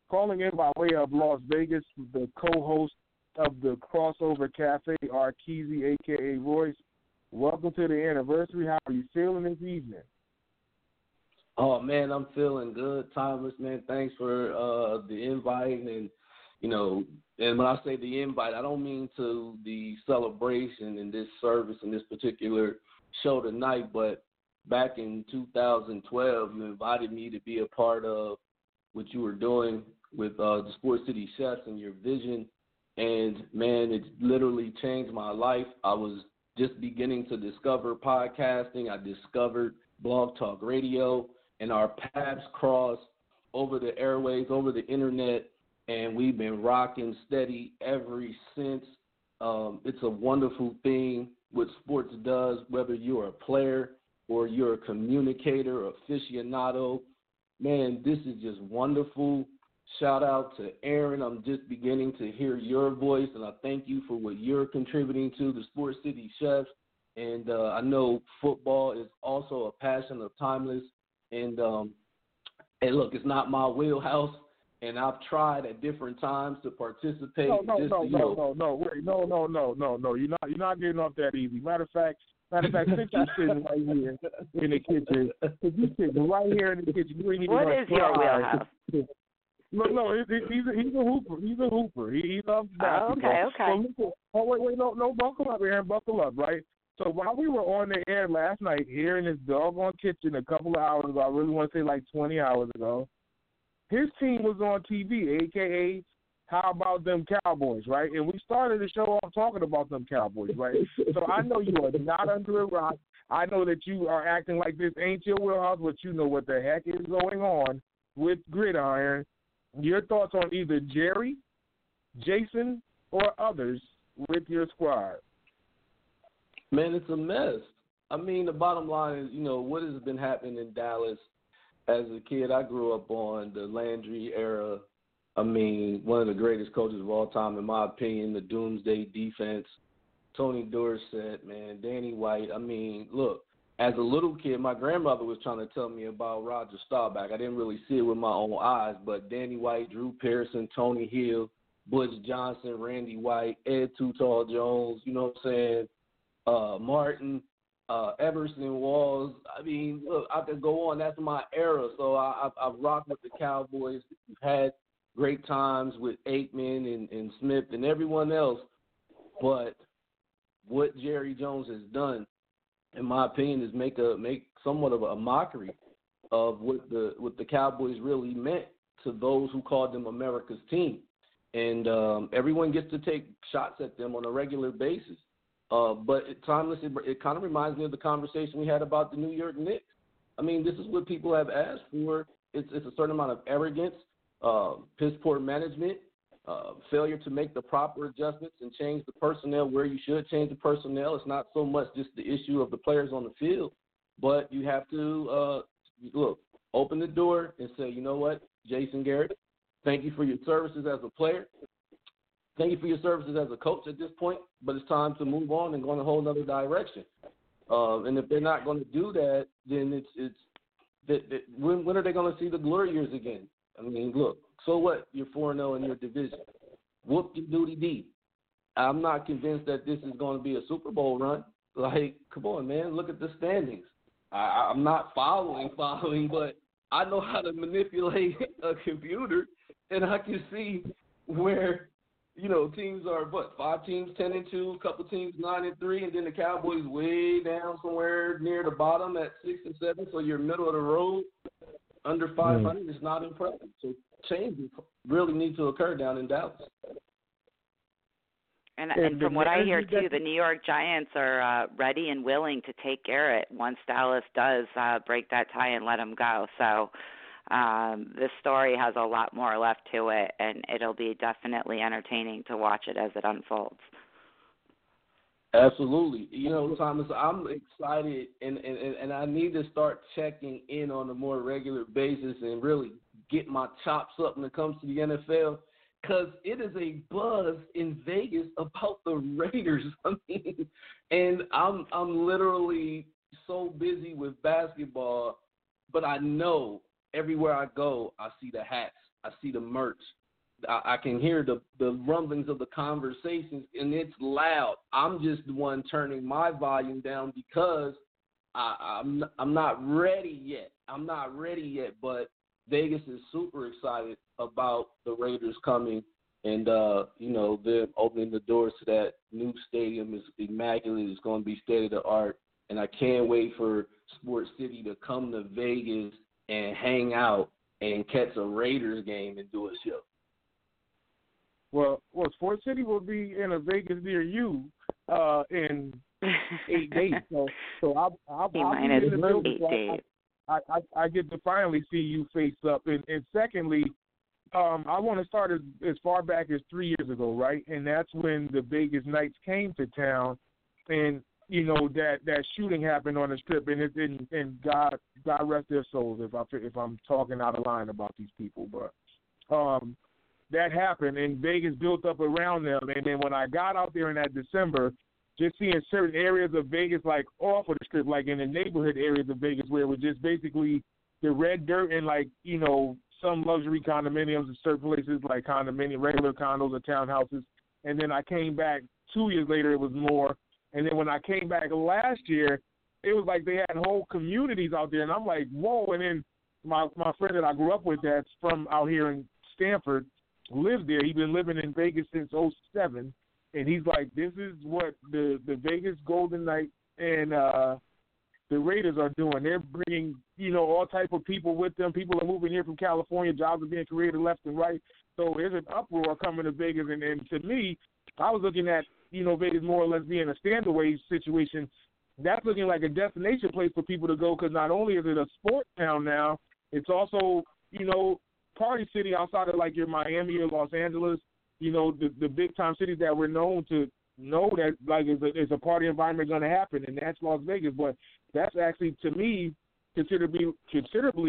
The co-host of the Crossover Cafe, Arkeezy, a.k.a. Royce. Welcome to the anniversary. How are you feeling this evening? Oh, man, I'm feeling good, Thomas, man. Thanks for the invite. And, and when I say the invite, I don't mean to the celebration in this service in this particular show tonight, but back in 2012, you invited me to be a part of what you were doing with the Sports City Chefs and your vision. And, man, it literally changed my life. I was just beginning to discover podcasting. I discovered Blog Talk Radio. And our paths crossed over the airways, over the internet, and we've been rocking steady ever since. It's a wonderful thing what sports does, whether you're a player or you're a communicator, aficionado. Man, this is just wonderful. Shout out to Aaron. I'm just beginning to hear your voice, and I thank you for what you're contributing to the Sports City Chefs. And I know football is also a passion of Timeless. And look, it's not my wheelhouse, and I've tried at different times to participate. No. You're not getting off that easy. Matter of fact, since you're sitting right here in the kitchen, you ain't even what is your wheelhouse? No, he's a hooper. He's a hooper. He loves basketball. Okay. So, wait, no, buckle up, Aaron, buckle up, right? So while we were on the air last night here in this doggone kitchen a couple of hours ago, I really want to say like 20 hours ago, his team was on TV, a.k.a. How About Them Cowboys, right? And we started the show off talking about them Cowboys, right? So I know you are not under a rock. I know that you are acting like this ain't your wheelhouse, but you know what the heck is going on with Gridiron. Your thoughts on either Jerry, Jason, or others with your squad? Man, it's a mess. I mean, the bottom line is, what has been happening in Dallas. As a kid, I grew up on the Landry era, I mean, one of the greatest coaches of all time, in my opinion, the Doomsday Defense, Tony Dorsett, man, Danny White. I mean, look, as a little kid, my grandmother was trying to tell me about Roger Staubach. I didn't really see it with my own eyes, but Danny White, Drew Pearson, Tony Hill, Butch Johnson, Randy White, Ed Too Tall Jones, you know what I'm saying, Martin, Everson Walls. I mean, look, I could go on. That's my era. So I've rocked with the Cowboys. We've had great times with Aikman and Smith and everyone else. But what Jerry Jones has done, in my opinion, is make somewhat of a mockery of what the Cowboys really meant to those who called them America's team. And everyone gets to take shots at them on a regular basis. But it kind of reminds me of the conversation we had about the New York Knicks. I mean, this is what people have asked for. It's a certain amount of arrogance, piss poor management, failure to make the proper adjustments and change the personnel where you should change the personnel. It's not so much just the issue of the players on the field, but you have to, open the door and say, you know what, Jason Garrett, thank you for your services as a player. Thank you for your services as a coach at this point, but it's time to move on and go in a whole other direction. And if they're not going to do that, then when are they going to see the glory years again? I mean, look, so what? You're 4-0 in your division. Whoop your duty deep. I'm not convinced that this is going to be a Super Bowl run. Like, come on, man, look at the standings. I'm not following, but I know how to manipulate a computer, and I can see where, you know, teams are, 5 teams 10-2, a couple teams 9-3, and then the Cowboys way down somewhere near the bottom at 6-7. So you're middle of the road, under 500. It's not impressive. So changes really need to occur down in Dallas. And from what I hear, too, the New York Giants are ready and willing to take Garrett once Dallas does break that tie and let him go. So this story has a lot more left to it, and it'll be definitely entertaining to watch it as it unfolds. Absolutely. You know, Thomas, I'm excited, and I need to start checking in on a more regular basis and really get my chops up when it comes to the NFL, because it is a buzz in Vegas about the Raiders. I mean, and I'm literally so busy with basketball, but I know everywhere I go, I see the hats, I see the merch. I can hear the rumblings of the conversations, and it's loud. I'm just the one turning my volume down because I'm not ready yet. But Vegas is super excited about the Raiders coming, and them opening the doors to that new stadium is immaculate. It's going to be state of the art, and I can't wait for Sports City to come to Vegas and hang out and catch a Raiders game and do a show. Well, Sports City will be in a Vegas near you in 8 days. So I'll be in the building. 8 days. I get to finally see you face up. And secondly, I want to start as far back as 3 years ago, right? And that's when the Vegas Knights came to town, and you know that shooting happened on the Strip, and God rest their souls if I'm talking out of line about these people, but that happened, and Vegas built up around them. And then when I got out there in that December, just seeing certain areas of Vegas, like off of the Strip, like in the neighborhood areas of Vegas, where it was just basically the red dirt and, like, you know, some luxury condominiums in certain places, like regular condos or townhouses. And then I came back 2 years later, it was more. And then when I came back last year, it was like they had whole communities out there. And I'm like, whoa. And then my friend that I grew up with that's from out here in Stanford lives there. He's been living in Vegas since 2007. And he's like, this is what the Vegas Golden Knights and the Raiders are doing. They're bringing, you know, all type of people with them. People are moving here from California. Jobs are being created left and right. So there's an uproar coming to Vegas. And to me, I was looking at, you know, Vegas more or less being a stand-away situation. That's looking like a destination place for people to go, because not only is it a sports town now, it's also, you know, party city outside of like your Miami or Los Angeles, you know, the big-time cities that we're known to know that, like, is a party environment going to happen, and that's Las Vegas. But that's actually, to me, considerably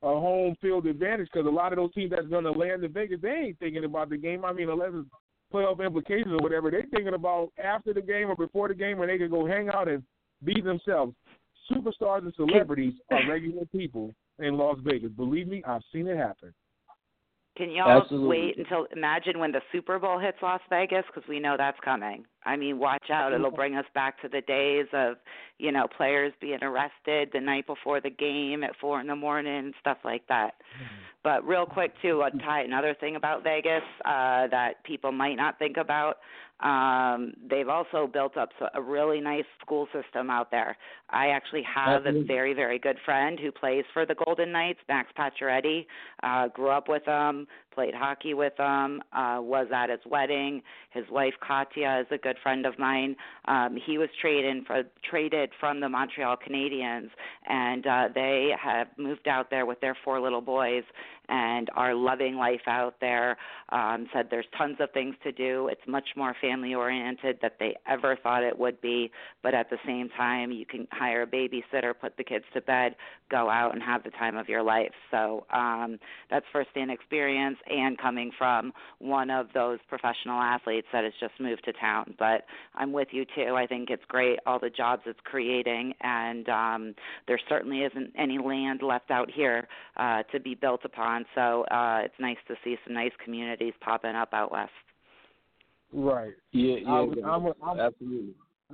home field advantage because a lot of those teams that's going to land in Vegas, they ain't thinking about the game. I mean, unless it's playoff implications or whatever, they're thinking about after the game or before the game when they can go hang out and be themselves. Superstars and celebrities are regular people in Las Vegas. Believe me, I've seen it happen. Can y'all Absolutely. wait until, imagine when the Super Bowl hits Las Vegas, because we know that's coming. I mean, watch out. It'll bring us back to the days of, players being arrested the night before the game at 4 a.m, stuff like that. But real quick, too, Ty, another thing about Vegas that people might not think about, they've also built up a really nice school system out there. I actually have a very, very good friend who plays for the Golden Knights, Max Pacioretty. Grew up with him, played hockey with him, was at his wedding. His wife, Katya, is a good friend of mine. He was traded from the Montreal Canadiens, and they have moved out there with their 4 little boys and are loving life out there. Said there's tons of things to do. It's much more family-oriented than they ever thought it would be, but at the same time, you can hire a babysitter, put the kids to bed, go out and have the time of your life. So that's firsthand experience and coming from one of those professional athletes that has just moved to town. But I'm with you, too. I think it's great, all the jobs it's creating, and there certainly isn't any land left out here to be built upon. So it's nice to see some nice communities popping up out west. Right. Yeah, absolutely.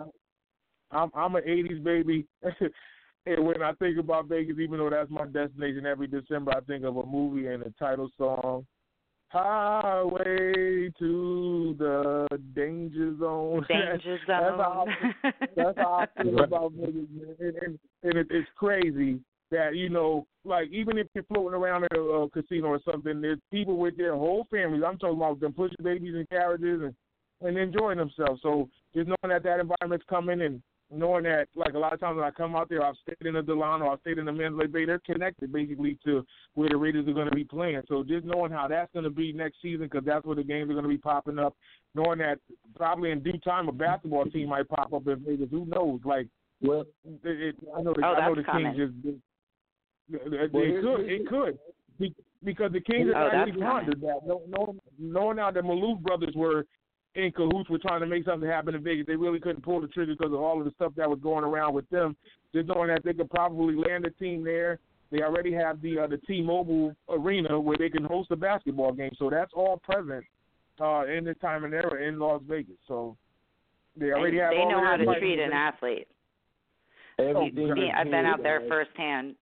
I'm an 80s baby. And when I think about Vegas, even though that's my destination every December, I think of a movie and a title song, Highway to the Danger Zone. Danger Zone. That's how I feel about Vegas. And it's crazy that, like even if you're floating around in a casino or something, there's people with their whole families. I'm talking about them pushing babies in carriages and enjoying themselves. So just knowing that environment's coming and knowing that, like a lot of times when I come out there, I've stayed in the Delano, I've stayed in the Mandalay Bay, they're connected basically to where the Raiders are going to be playing. So just knowing how that's going to be next season, because that's where the games are going to be popping up, knowing that probably in due time a basketball team might pop up in Vegas. Who knows? Like, well, I know the Kings just – it could. Because the Kings have actually pondered that. Knowing now that Maloof brothers were in cahoots with trying to make something happen in Vegas, they really couldn't pull the trigger because of all of the stuff that was going around with them. Just knowing that they could probably land a team there. They already have the T-Mobile Arena where they can host a basketball game. So that's all present in this time and era in Las Vegas. So they already have. They all know how to fighting treat an athlete. I've been out there firsthand.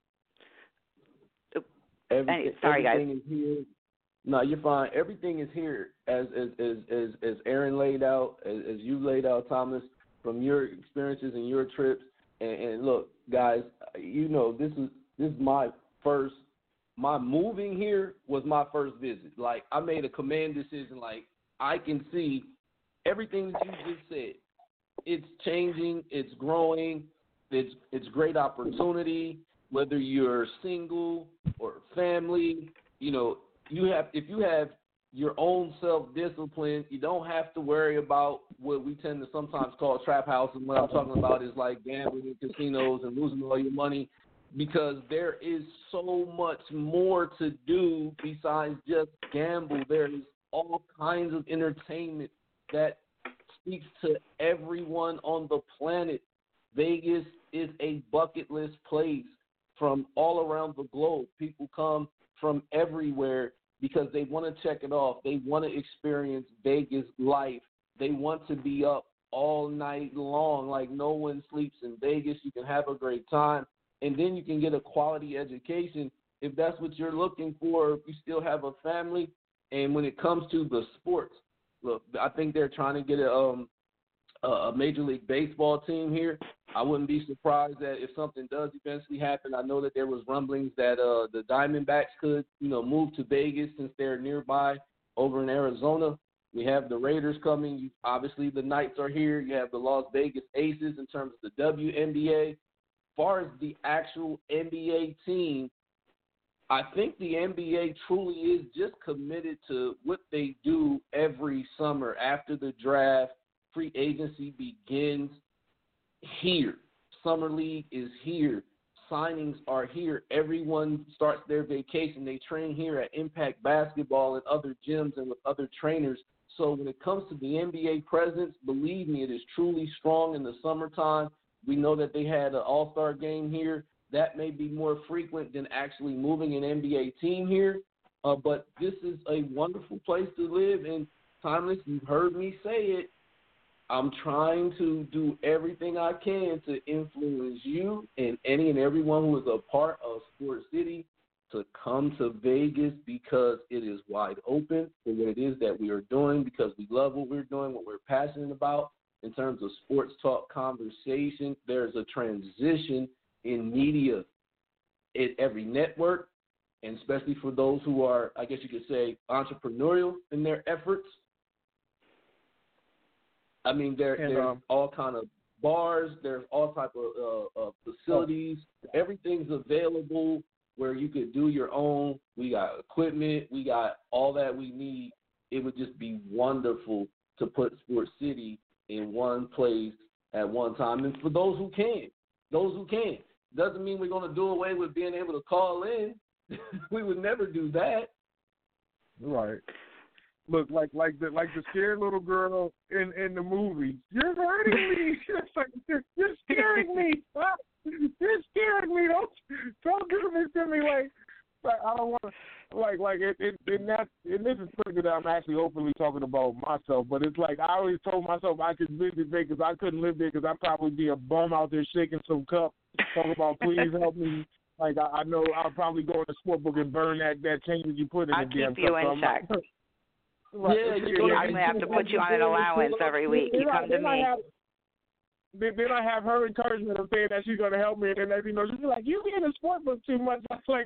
Sorry, guys. Everything is here. No, you're fine. Everything is here, as Aaron laid out, as you laid out, Thomas, from your experiences and your trips. And look, guys, this is my moving here was my first visit. Like, I made a command decision. Like, I can see everything that you just said. It's changing. It's growing. It's great opportunity. Whether you're single or family, if you have your own self-discipline, you don't have to worry about what we tend to sometimes call trap house. And what I'm talking about is like gambling in casinos and losing all your money, because there is so much more to do besides just gamble. There is all kinds of entertainment that speaks to everyone on the planet. Vegas is a bucket list place. From all around the globe, people come from everywhere because they want to check it off. They want to experience Vegas life. They want to be up all night long. Like, no one sleeps in Vegas. You can have a great time, and then you can get a quality education if that's what you're looking for, if you still have a family. And when it comes to the sports, look, I think they're trying to get a Major League Baseball team here. I wouldn't be surprised that if something does eventually happen. I know that there was rumblings that the Diamondbacks could, move to Vegas since they're nearby over in Arizona. We have the Raiders coming. Obviously, the Knights are here. You have the Las Vegas Aces in terms of the WNBA. As far as the actual NBA team, I think the NBA truly is just committed to what they do every summer after the draft. Free agency begins here. Summer League is here. signings are here. Everyone starts their vacation. They train here at Impact Basketball and other gyms and with other trainers. So when it comes to the NBA presence, believe me, it is truly strong in the summertime. We know that they had an all-star game here. That may be more frequent than actually moving an NBA team here. But this is a wonderful place to live. And, Timeless, you've heard me say it. I'm trying to do everything I can to influence you and any and everyone who is a part of Sports City to come to Vegas because it is wide open for what it is that we are doing, because we love what we're doing, what we're passionate about. In terms of sports talk conversation, there's a transition in media at every network, and especially for those who are, I guess you could say, entrepreneurial in their efforts. I mean, there's all kind of bars. There's all type of facilities. Everything's available where you could do your own. We got equipment. We got all that we need. It would just be wonderful to put Sports City in one place at one time. And for those who can, doesn't mean we're going to do away with being able to call in. We would never do that. Right. Look, like the scared little girl in the movie. You're hurting me. It's like, you're scaring me. You're scaring me. Don't do this to me. Like I don't want to. And this is something that I'm actually openly talking about myself. But it's like I always told myself I could visit Vegas. I couldn't live there because I'd probably be a bum out there shaking some cup, talking about please help me. Like I know I'll probably go in the sport book and burn that change that you put in the damn cup. I'll keep you in check. Yeah, I'm gonna have to put you on an allowance every week. You come to me. Then I have her encouragement of saying that she's going to help me, and then she'll be like, "You be in the sport book too much." I'm like,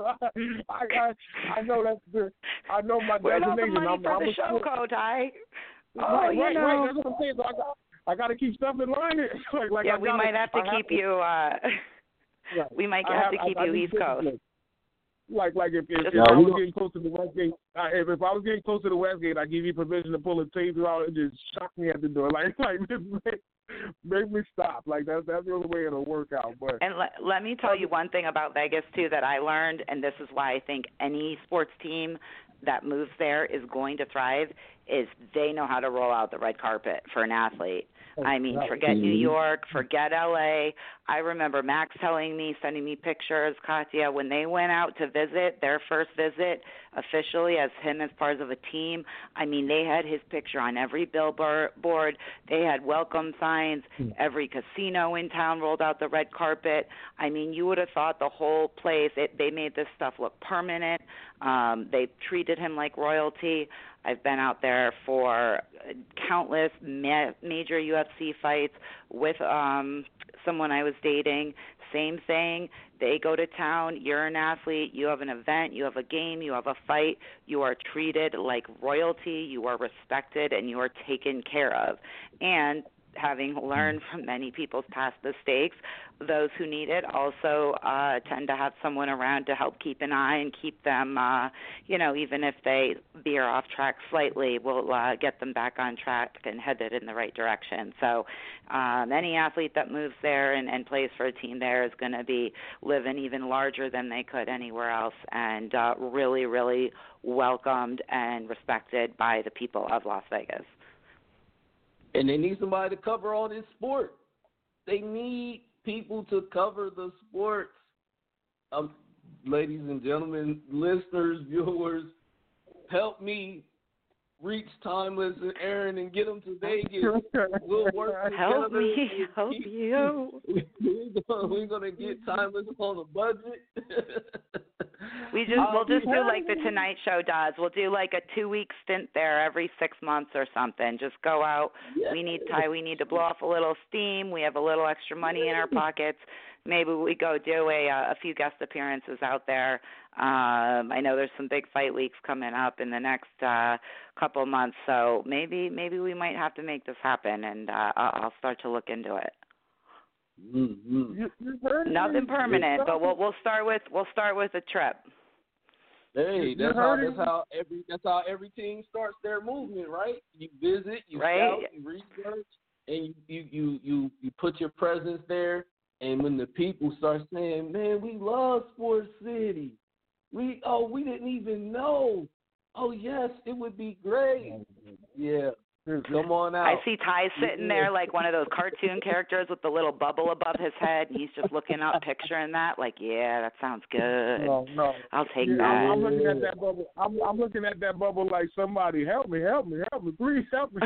I know that's the, I know my Where's all the designation. money for the show, Ty? Right. That's what I'm saying. So I got to keep stuff in line. Yeah, we might have to keep you. We might have to keep you East Coast. Like if I was getting close to the Westgate, if I was getting close to the Westgate, I give you permission to pull a taser out and just shock me at the door. Like make me stop. Like that's the only way it'll work out. But let me tell you one thing about Vegas too that I learned, and this is why I think any sports team that moves there is going to thrive, is they know how to roll out the red carpet for an athlete. I mean, forget New York, forget L.A. I remember Max telling me, sending me pictures, Katya, when they went out to visit, their first visit officially as him as part of a team, I mean, they had his picture on every billboard. They had welcome signs. Every casino in town rolled out the red carpet. I mean, you would have thought the whole place, they made this stuff look permanent. They treated him like royalty. I've been out there for countless major UFC fights with someone I was dating. Same thing. They go to town. You're an athlete. You have an event. You have a game. You have a fight. You are treated like royalty. You are respected, and you are taken care of. And having learned from many people's past mistakes, those who need it also tend to have someone around to help keep an eye and keep them, even if they veer off track slightly, we'll get them back on track and headed in the right direction. So any athlete that moves there and plays for a team there is going to be living even larger than they could anywhere else, and really, really welcomed and respected by the people of Las Vegas. And they need somebody to cover all this sport. They need people to cover the sports. Ladies and gentlemen, listeners, viewers, help me reach Timeless and Aaron and get them to Vegas. We'll work together. Help me, help you. We're going to get Timeless on a budget. We'll just do like the Tonight Show does. We'll do like a 2-week stint there every 6 months or something. Just go out. Yeah. We need to blow off a little steam. We have a little extra money in our pockets. Maybe we go do a few guest appearances out there. I know there's some big fight weeks coming up in the next couple months, so maybe we might have to make this happen, and I'll start to look into it. Mm-hmm. Nothing permanent, but we'll start with a trip. Hey, that's how every team starts their movement, right? You visit, you scout, you research, and you put your presence there. And when the people start saying, man, we love Sports City. We didn't even know. Oh, yes, it would be great. Yeah. Come on out. I see Ty sitting there like one of those cartoon characters with the little bubble above his head, and he's just looking up, picturing that. Like, yeah, that sounds good. No. I'll take Yeah, that. I'm looking at that bubble. I'm looking at that bubble like somebody help me, please help me.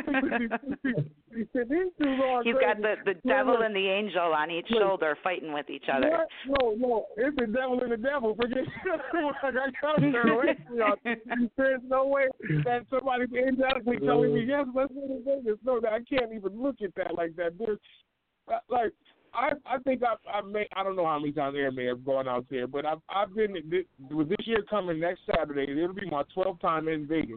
These two are He's crazy. got the devil and the angel on each shoulder fighting with each other. What? No, it's the devil and the devil. Forget I come away from y'all. There's no way that somebody's angelically telling me, yes, let's go to Vegas. No, I can't even look at that like that. There's, like, I think I don't know how many times Air may have gone out there, but I've been with this year coming next Saturday. It'll be my 12th time in Vegas.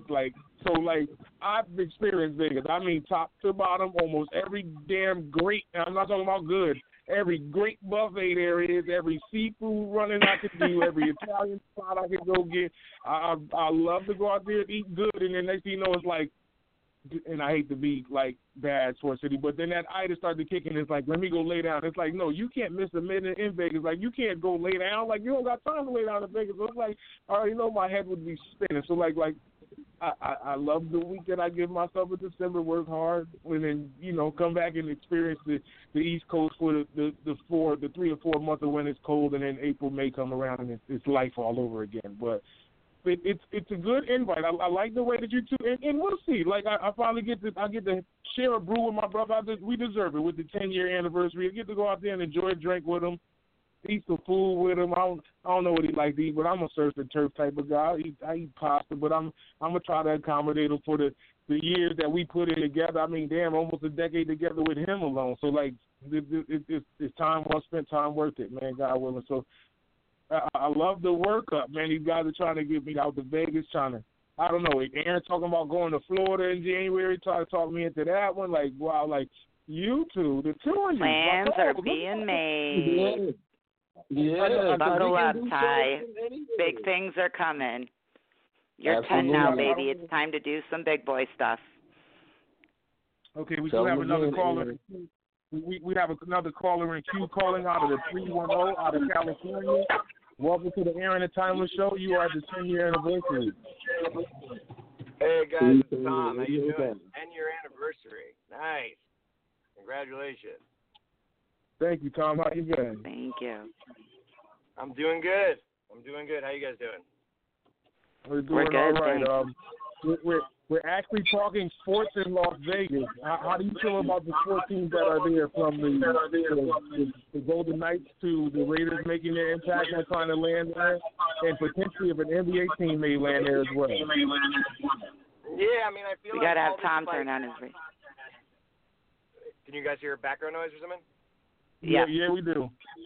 I've experienced Vegas. I mean, top to bottom, almost every damn great. I'm not talking about good. Every great buffet there is, every seafood running I could do, every Italian spot I could go get. I love to go out there and eat good, and then next thing you know, it's like. And I hate to be like bad Sports City, but then that itis started kicking. It's like, let me go lay down. It's like, no, you can't miss a minute in Vegas. Like, you can't go lay down. Like, you don't got time to lay down in Vegas. So it's like, I already know my head would be spinning. So like I love the weekend I give myself in December, work hard, and then come back and experience the East Coast for the 3 or 4 months of when it's cold, and then April, May come around and it's life all over again. But it's a good invite. I like the way that you two, and we'll see. Like I finally get to share a brew with my brother. We deserve it with the 10-year anniversary. I get to go out there and enjoy a drink with him, eat some food with him. I don't know what he likes to eat, but I'm a surf and turf type of guy. I eat pasta, but I'm gonna try to accommodate him for the years that we put in together. I mean, damn, almost a decade together with him alone. So like, it's time well spent, time worth it, man. God willing. So. I love the World Cup, man. These guys are trying to get me out to Vegas, I don't know. Aaron talking about going to Florida in January, trying to talk me into that one. Like, wow, like, you two, the two of you. Plans are being made. Yeah. Buckle up, Ty. Big things are coming. You're 10 now, baby. It's time to do some big boy stuff. Okay, we still have another caller. We have another caller in queue calling out of the 310 out of California. Welcome to the Aaron and Timeless Show. You are at the 10-year anniversary. Hey, guys, it's Tom. How you doing? 10-year anniversary. Nice. Congratulations. Thank you, Tom. How you been? Thank you. I'm doing good. How you guys doing? We're doing good, all right. We're actually talking sports in Las Vegas. How do you feel about the sports teams that are there, from the Golden Knights to the Raiders making their impact and trying to land there, and potentially if an NBA team may land there as well? Yeah, I mean, I feel we like gotta have Tom turn on his radio. Can you guys hear background noise or something? Yeah, we do.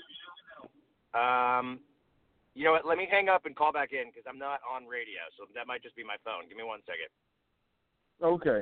You know what? Let me hang up and call back in because I'm not on radio, so that might just be my phone. Give me 1 second. Okay.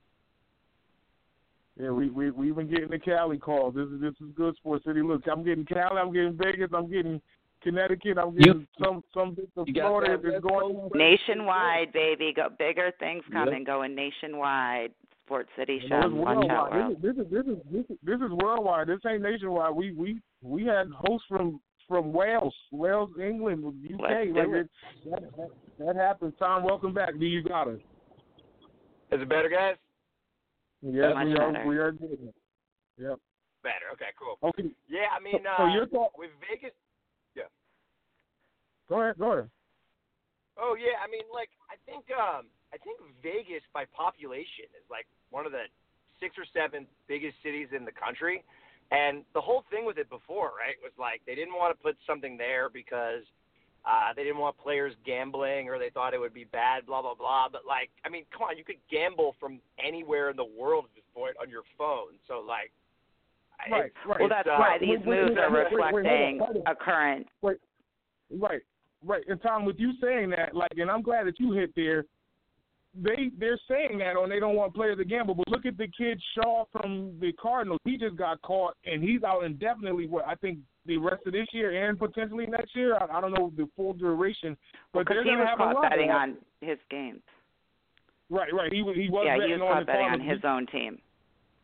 Yeah, we've been getting the Cali calls. This is good, Sports City. Look, I'm getting Cali, I'm getting Vegas, I'm getting Connecticut, I'm getting some bits of Florida. It's going nationwide, baby. Go bigger things coming. Going nationwide. Sports City show. Watch out, world. This is worldwide. This ain't nationwide. We had hosts from Wales, England, UK. That happens. Tom, welcome back. Do you got us? Is it better, guys? Yeah, we are good. Yep. Better. Okay, cool. Okay. Yeah, I mean, so your thought with Vegas. Yeah. Go ahead. Oh yeah, I mean, like I think Vegas by population is like one of the 6 or 7 biggest cities in the country, and the whole thing with it before, right, was like they didn't want to put something there because they didn't want players gambling, or they thought it would be bad, blah, blah, blah. But, like, I mean, come on, you could gamble from anywhere in the world at this point on your phone. So, like, right. Well, that's why these moves are reflecting a current. Right. And, Tom, with you saying that, like, and I'm glad that you hit there, they're saying that, or they don't want players to gamble. But look at the kid Shaw from the Cardinals. He just got caught, and he's out indefinitely, I think, the rest of this year and potentially next year. I don't know the full duration, but because he was caught betting on his games. Right. He was. Yeah, he was caught betting on his own team.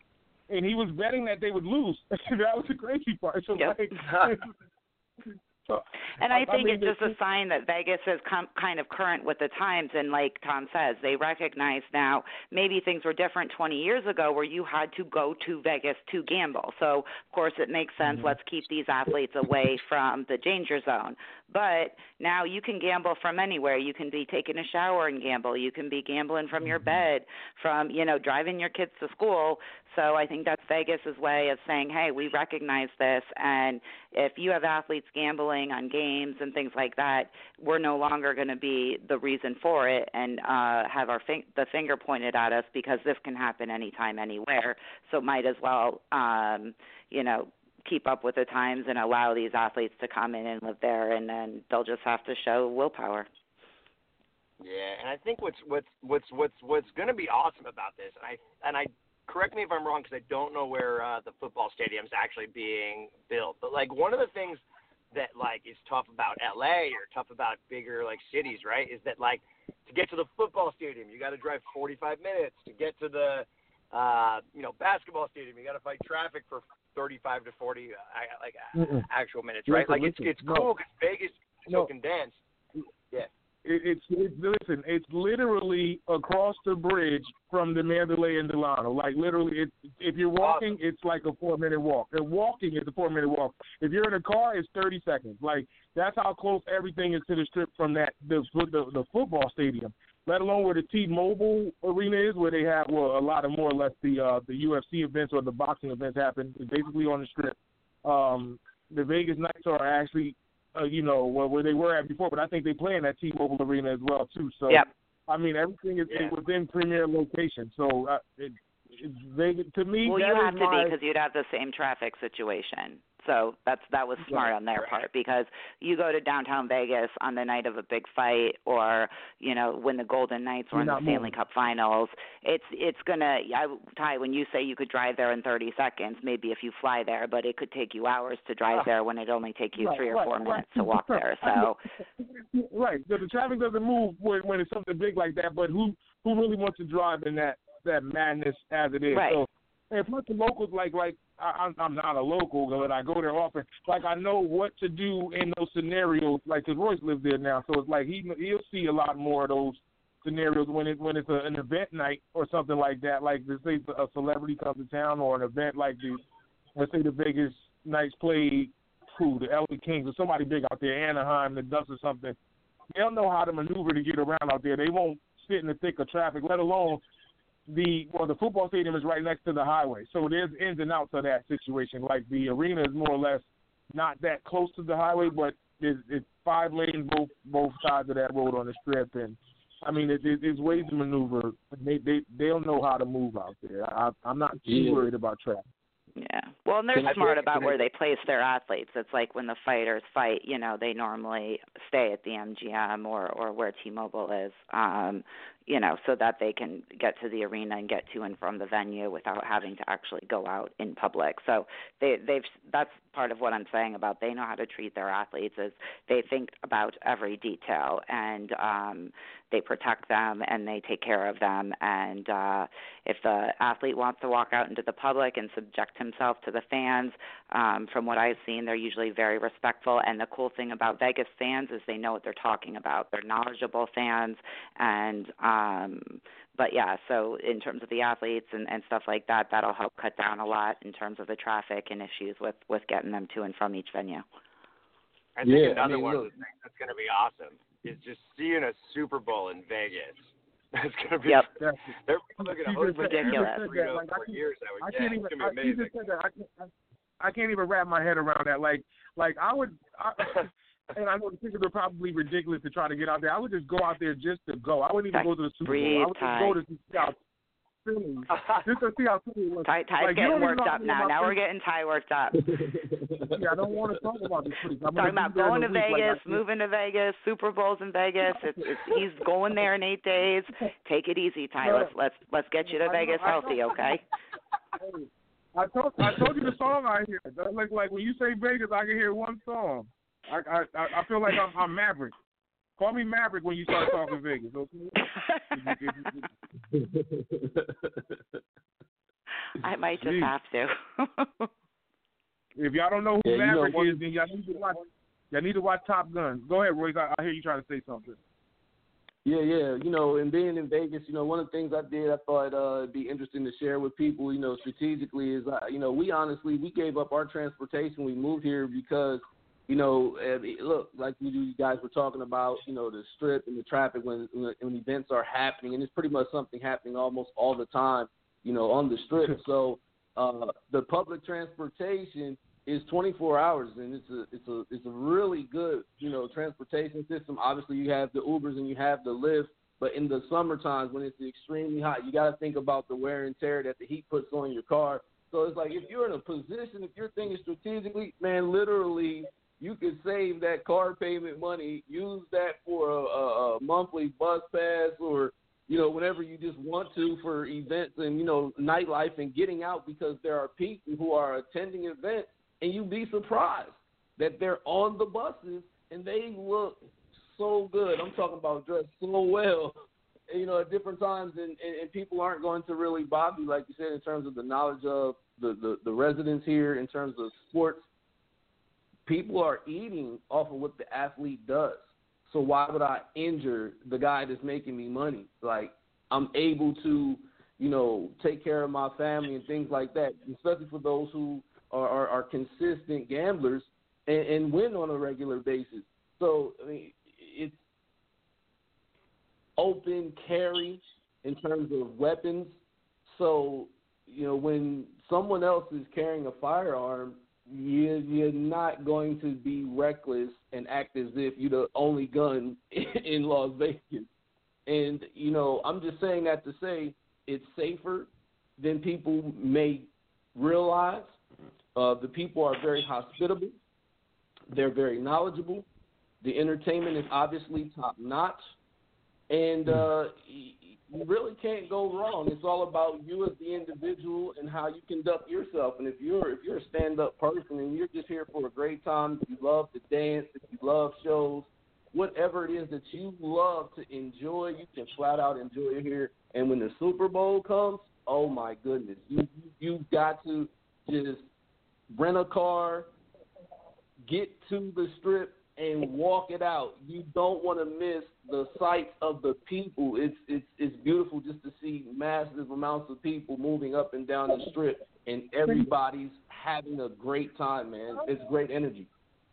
and he was betting that they would lose. That was the crazy part. So Yep. So, and I think mean, it's just a sign that Vegas is kind of current with the times. And like Tom says, they recognize now maybe things were different 20 years ago where you had to go to Vegas to gamble. So, of course, it makes sense. Let's keep these athletes away from the danger zone. But now you can gamble from anywhere. You can be taking a shower and gamble. You can be gambling from your bed, from, driving your kids to school. So I think that's Vegas's way of saying, hey, we recognize this, and if you have athletes gambling on games and things like that, we're no longer going to be the reason for it and have the finger pointed at us, because this can happen anytime, anywhere. So might as well, keep up with the times and allow these athletes to come in and live there, and then they'll just have to show willpower. Yeah, and I think what's going to be awesome about this, and I correct me if I'm wrong, because I don't know where the football stadium's actually being built, but like one of the things that like is tough about LA or tough about bigger like cities, right, is that like to get to the football stadium you got to drive 45 minutes. To get to the basketball stadium you got to fight traffic for 35 to 40 actual minutes, right? Like it's cool because Vegas is so condensed. Yeah. It's literally across the bridge from the Mandalay and Delano. Like literally, if you're walking, it's like a 4-minute walk. And walking is a 4-minute walk. If you're in a car, it's 30 seconds. Like that's how close everything is to the strip from the football stadium. Let alone where the T-Mobile Arena is, where they have a lot of more or less the UFC events or the boxing events happen basically on the strip. The Vegas Knights are actually. Where they were at before, but I think they play in that T-Mobile Arena as well too. So, yep. I mean, everything is within premier location. So, it's Vegas to me. Well, that you is have to be, because you'd have the same traffic situation. So that was smart on their part, because you go to downtown Vegas on the night of a big fight, or when the Golden Knights were in the Stanley Cup Finals. It's gonna. Ty, when you say you could drive there in 30 seconds, maybe if you fly there, but it could take you hours to drive there when it only take you 3 or 4 minutes to walk there. So right, the traffic doesn't move when it's something big like that. But who really wants to drive in that madness as it is? Right. So, and plus the locals, like I'm not a local, but I go there often. Like I know what to do in those scenarios. Like, cause Royce lives there now, so it's like he'll see a lot more of those scenarios when it's an event night or something like that. Like let's say a celebrity comes to town, or an event like let's say the Vegas Knights played the LA Kings or somebody big out there, Anaheim, the Ducks or something. They'll know how to maneuver to get around out there. They won't sit in the thick of traffic, let alone. The football stadium is right next to the highway, so there's ins and outs of that situation. Like the arena is more or less not that close to the highway, but it's 5 lanes both sides of that road on the strip, and I mean it's ways to maneuver. They'll know how to move out there. I'm not too worried about traffic. Yeah. Well, and they're smart about where they place their athletes. It's like when the fighters fight, they normally stay at the MGM or where T-Mobile is, so that they can get to the arena and get to and from the venue without having to actually go out in public. So that's part of what I'm saying about they know how to treat their athletes, is they think about every detail, and they protect them and they take care of them. And if the athlete wants to walk out into the public and subject himself to the fans, from what I've seen, they're usually very respectful. And the cool thing about Vegas fans is they know what they're talking about. They're knowledgeable fans, and but yeah, so in terms of the athletes and stuff like that, that'll help cut down a lot in terms of the traffic and issues with getting them to and from each venue. I think another one of the things that's going to be awesome is just seeing a Super Bowl in Vegas. That's going to be. Yep. They're going to host ridiculous. Like 4 years. It's going to be amazing. I can't even wrap my head around that. Like I would. And I know the tickets are probably ridiculous to try to get out there. I would just go out there just to go. I wouldn't even go to the Super Bowl. I would just go to see how Philly. Just to see how Philly was. Ty's getting worked up now. Now we're getting Ty worked up. Yeah, I don't want to talk about this. Talking about going to Vegas, moving to Vegas, Super Bowls in Vegas. He's going there in 8 days. Take it easy, Ty. Let's get you to Vegas healthy, okay? I told you the song I hear. Like when you say Vegas, I can hear one song. I feel like I'm Maverick. Call me Maverick when you start talking Vegas, okay? I might just have to. If y'all don't know who Maverick what? is, then y'all need to watch. Y'all need to watch Top Gun. Go ahead, Royce. I hear you trying to say something. Yeah. And being in Vegas, one of the things I did, I thought it'd be interesting to share with people, strategically is, we gave up our transportation. We moved here because, look, like you guys were talking about, the strip and the traffic when events are happening, and it's pretty much something happening almost all the time, on the strip. So the public transportation is 24 hours, and it's a really good transportation system. Obviously, you have the Ubers and you have the Lyft, but in the summer times when it's extremely hot, you got to think about the wear and tear that the heat puts on your car. So it's like if you're in a position, if you're thinking strategically, man, literally you could save that car payment money, use that for a monthly bus pass or whenever you just want to for events and nightlife and getting out, because there are people who are attending events. And you'd be surprised that they're on the buses and they look so good. I'm talking about dressed so well, at different times, and people aren't going to really bother you, like you said, in terms of the knowledge of the residents here, in terms of sports. People are eating off of what the athlete does. So why would I injure the guy that's making me money? Like, I'm able to, take care of my family and things like that, especially for those who are consistent gamblers and win on a regular basis. So, I mean, it's open carry in terms of weapons. So, when someone else is carrying a firearm, you're not going to be reckless and act as if you're the only gun in Las Vegas. And, I'm just saying that to say it's safer than people may realize. The people are very hospitable. They're very knowledgeable. The entertainment is obviously top-notch. And you really can't go wrong. It's all about you as the individual and how you conduct yourself. And if you're a stand-up person and you're just here for a great time, if you love to dance, if you love shows, whatever it is that you love to enjoy, you can flat out enjoy it here. And when the Super Bowl comes, oh, my goodness, you've got to just rent a car, get to the strip, and walk it out. You don't want to miss the sights of the people. It's beautiful just to see massive amounts of people moving up and down the strip, and everybody's having a great time, man. It's great energy.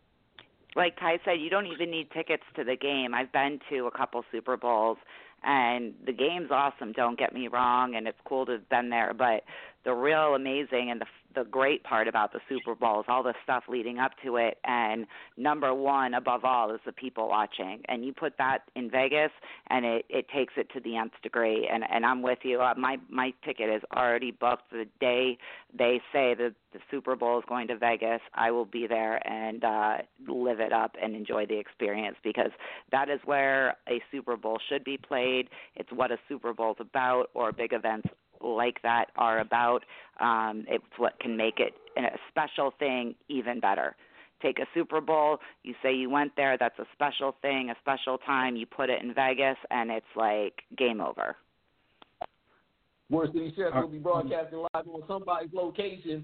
Like Ty said, you don't even need tickets to the game. I've been to a couple Super Bowls, and the game's awesome, don't get me wrong, and it's cool to have been there. But the real amazing and the great part about the Super Bowl is all the stuff leading up to it, and number one above all is the people watching. And you put that in Vegas, and it takes it to the nth degree. And I'm with you. My ticket is already booked. The day they say that the Super Bowl is going to Vegas, I will be there and live it up and enjoy the experience, because that is where a Super Bowl should be played. It's what a Super Bowl is about, or big events like that are about. It's what can make it a special thing even better. Take a Super Bowl, you say you went there, that's a special thing, a special time, you put it in Vegas, and it's like game over. Worst City Chefs will be broadcasting live on somebody's location.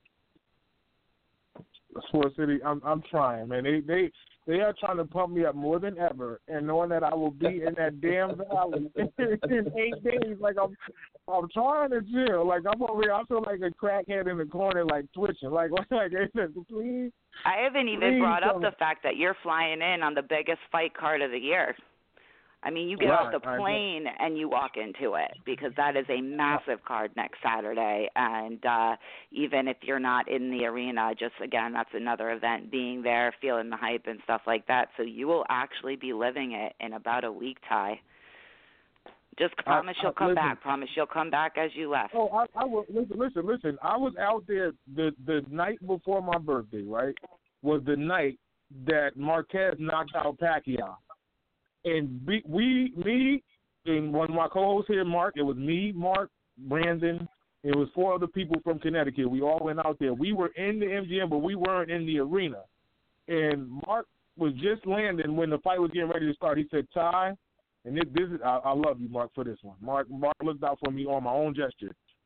Sports City, I'm trying, man. They are trying to pump me up more than ever, and knowing that I will be in that damn valley in 8 days, like I'm trying to chill. Like I'm over here, I feel like a crackhead in the corner, like twitching. Like please. I haven't even brought up the fact that you're flying in on the biggest fight card of the year. I mean, you get off the plane and you walk into it, because that is a massive card next Saturday. And even if you're not in the arena, just, again, that's another event, being there, feeling the hype and stuff like that. So you will actually be living it in about a week, Ty. Just promise you'll come back. Promise you'll come back as you left. Oh, I will. Listen. I was out there the night before my birthday, right, was the night that Marquez knocked out Pacquiao. And me, and one of my co-hosts here, Mark, it was me, Mark, Brandon, it was 4 other people from Connecticut. We all went out there. We were in the MGM, but we weren't in the arena. And Mark was just landing when the fight was getting ready to start. He said, Ty, and this is, I love you, Mark, for this one. Mark looked out for me on my own gesture.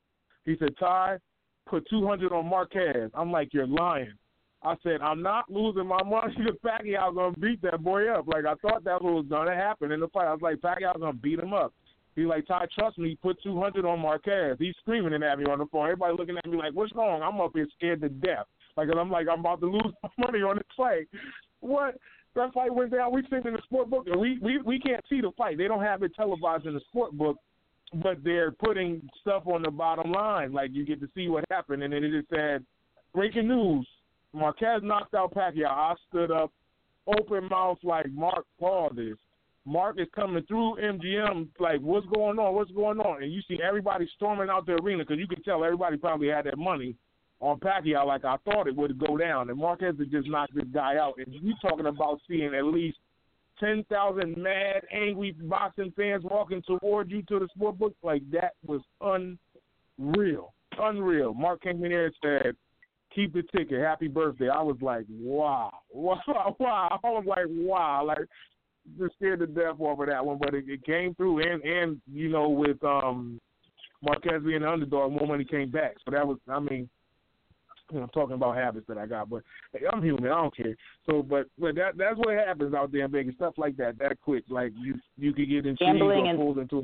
He said, Ty, put 200 on Marquez. I'm like, you're lying. I said, I'm not losing my money to Pacquiao. Going to beat that boy up. Like, I thought that was going to happen in the fight. I was like, Pacquiao's going to beat him up. He's like, Ty, trust me, put 200 on Marquez. He's screaming at me on the phone. Everybody looking at me like, what's wrong? I'm up here scared to death. Like, I'm about to lose my money on this fight. What? That fight went down. We sitting in the sport book, and we can't see the fight. They don't have it televised in the sport book, but they're putting stuff on the bottom line. Like, you get to see what happened, and then it just said, breaking news, Marquez knocked out Pacquiao. I stood up, open mouth, like, Mark, call this. Mark is coming through MGM, like, what's going on? What's going on? And you see everybody storming out the arena because you can tell everybody probably had that money on Pacquiao like I thought it would go down. And Marquez had just knocked this guy out. And you talking about seeing at least 10,000 mad, angry boxing fans walking toward you to the sport book, like, that was unreal. Unreal. Mark came in there and said, keep the ticket, happy birthday. I was like, wow. I was like, wow. Like, just scared to death over that one, but it came through, and you know, with Marquez being the underdog, more money came back. So that was, I mean, you know, I'm talking about habits that I got, but hey, I'm human, I don't care. So, but that's what happens out there in Vegas, stuff like that quick. Like you could get intrigued or pulled into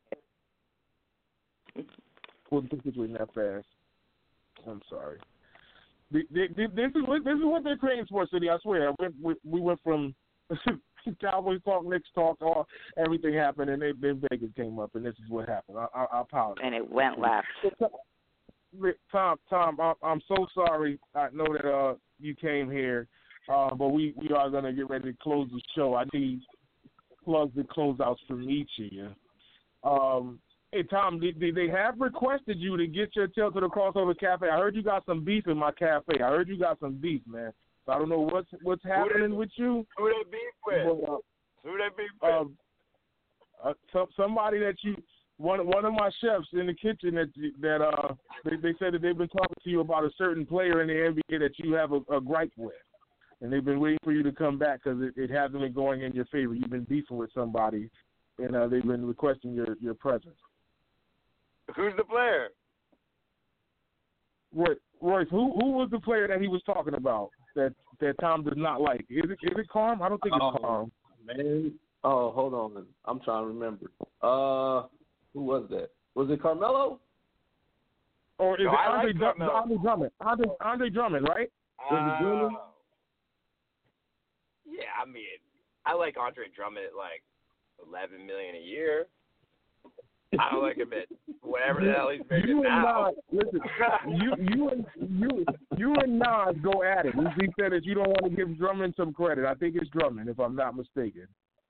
a situation that fast. I'm sorry. This is what they're creating Sports City. I swear. We went from Cowboys talk, Knicks talk, everything happened, and then Vegas came up, and this is what happened. I apologize. And it went left. Tom, I'm so sorry. I know that you came here, but we are going to get ready to close the show. I need plugs and closeouts from each of you. Hey, Tom, did they have requested you to get your tail to the Crossover Cafe? I heard you got some beef in my cafe. I heard you got some beef, man. So I don't know what's happening with you. Who they beef with? Who they beef with? Somebody that you, one of my chefs in the kitchen that they said that they've been talking to you about a certain player in the NBA that you have a gripe with, and they've been waiting for you to come back because it hasn't been going in your favor. You've been beefing with somebody, and they've been requesting your presence. Who's the player? Royce, who was the player that he was talking about that Tom does not like? Is it Carm? I don't think it's Carm. Man. Oh, hold on. I'm trying to remember. Who was that? Was it Carmelo? Or is it Andre Drummond? Andre Drummond, right? Yeah, I mean, I like Andre Drummond at like $11 million a year. I don't like him at whatever the hell he's making now. Listen, you and Nas go at it. He said that you don't want to give Drummond some credit. I think it's Drummond, if I'm not mistaken.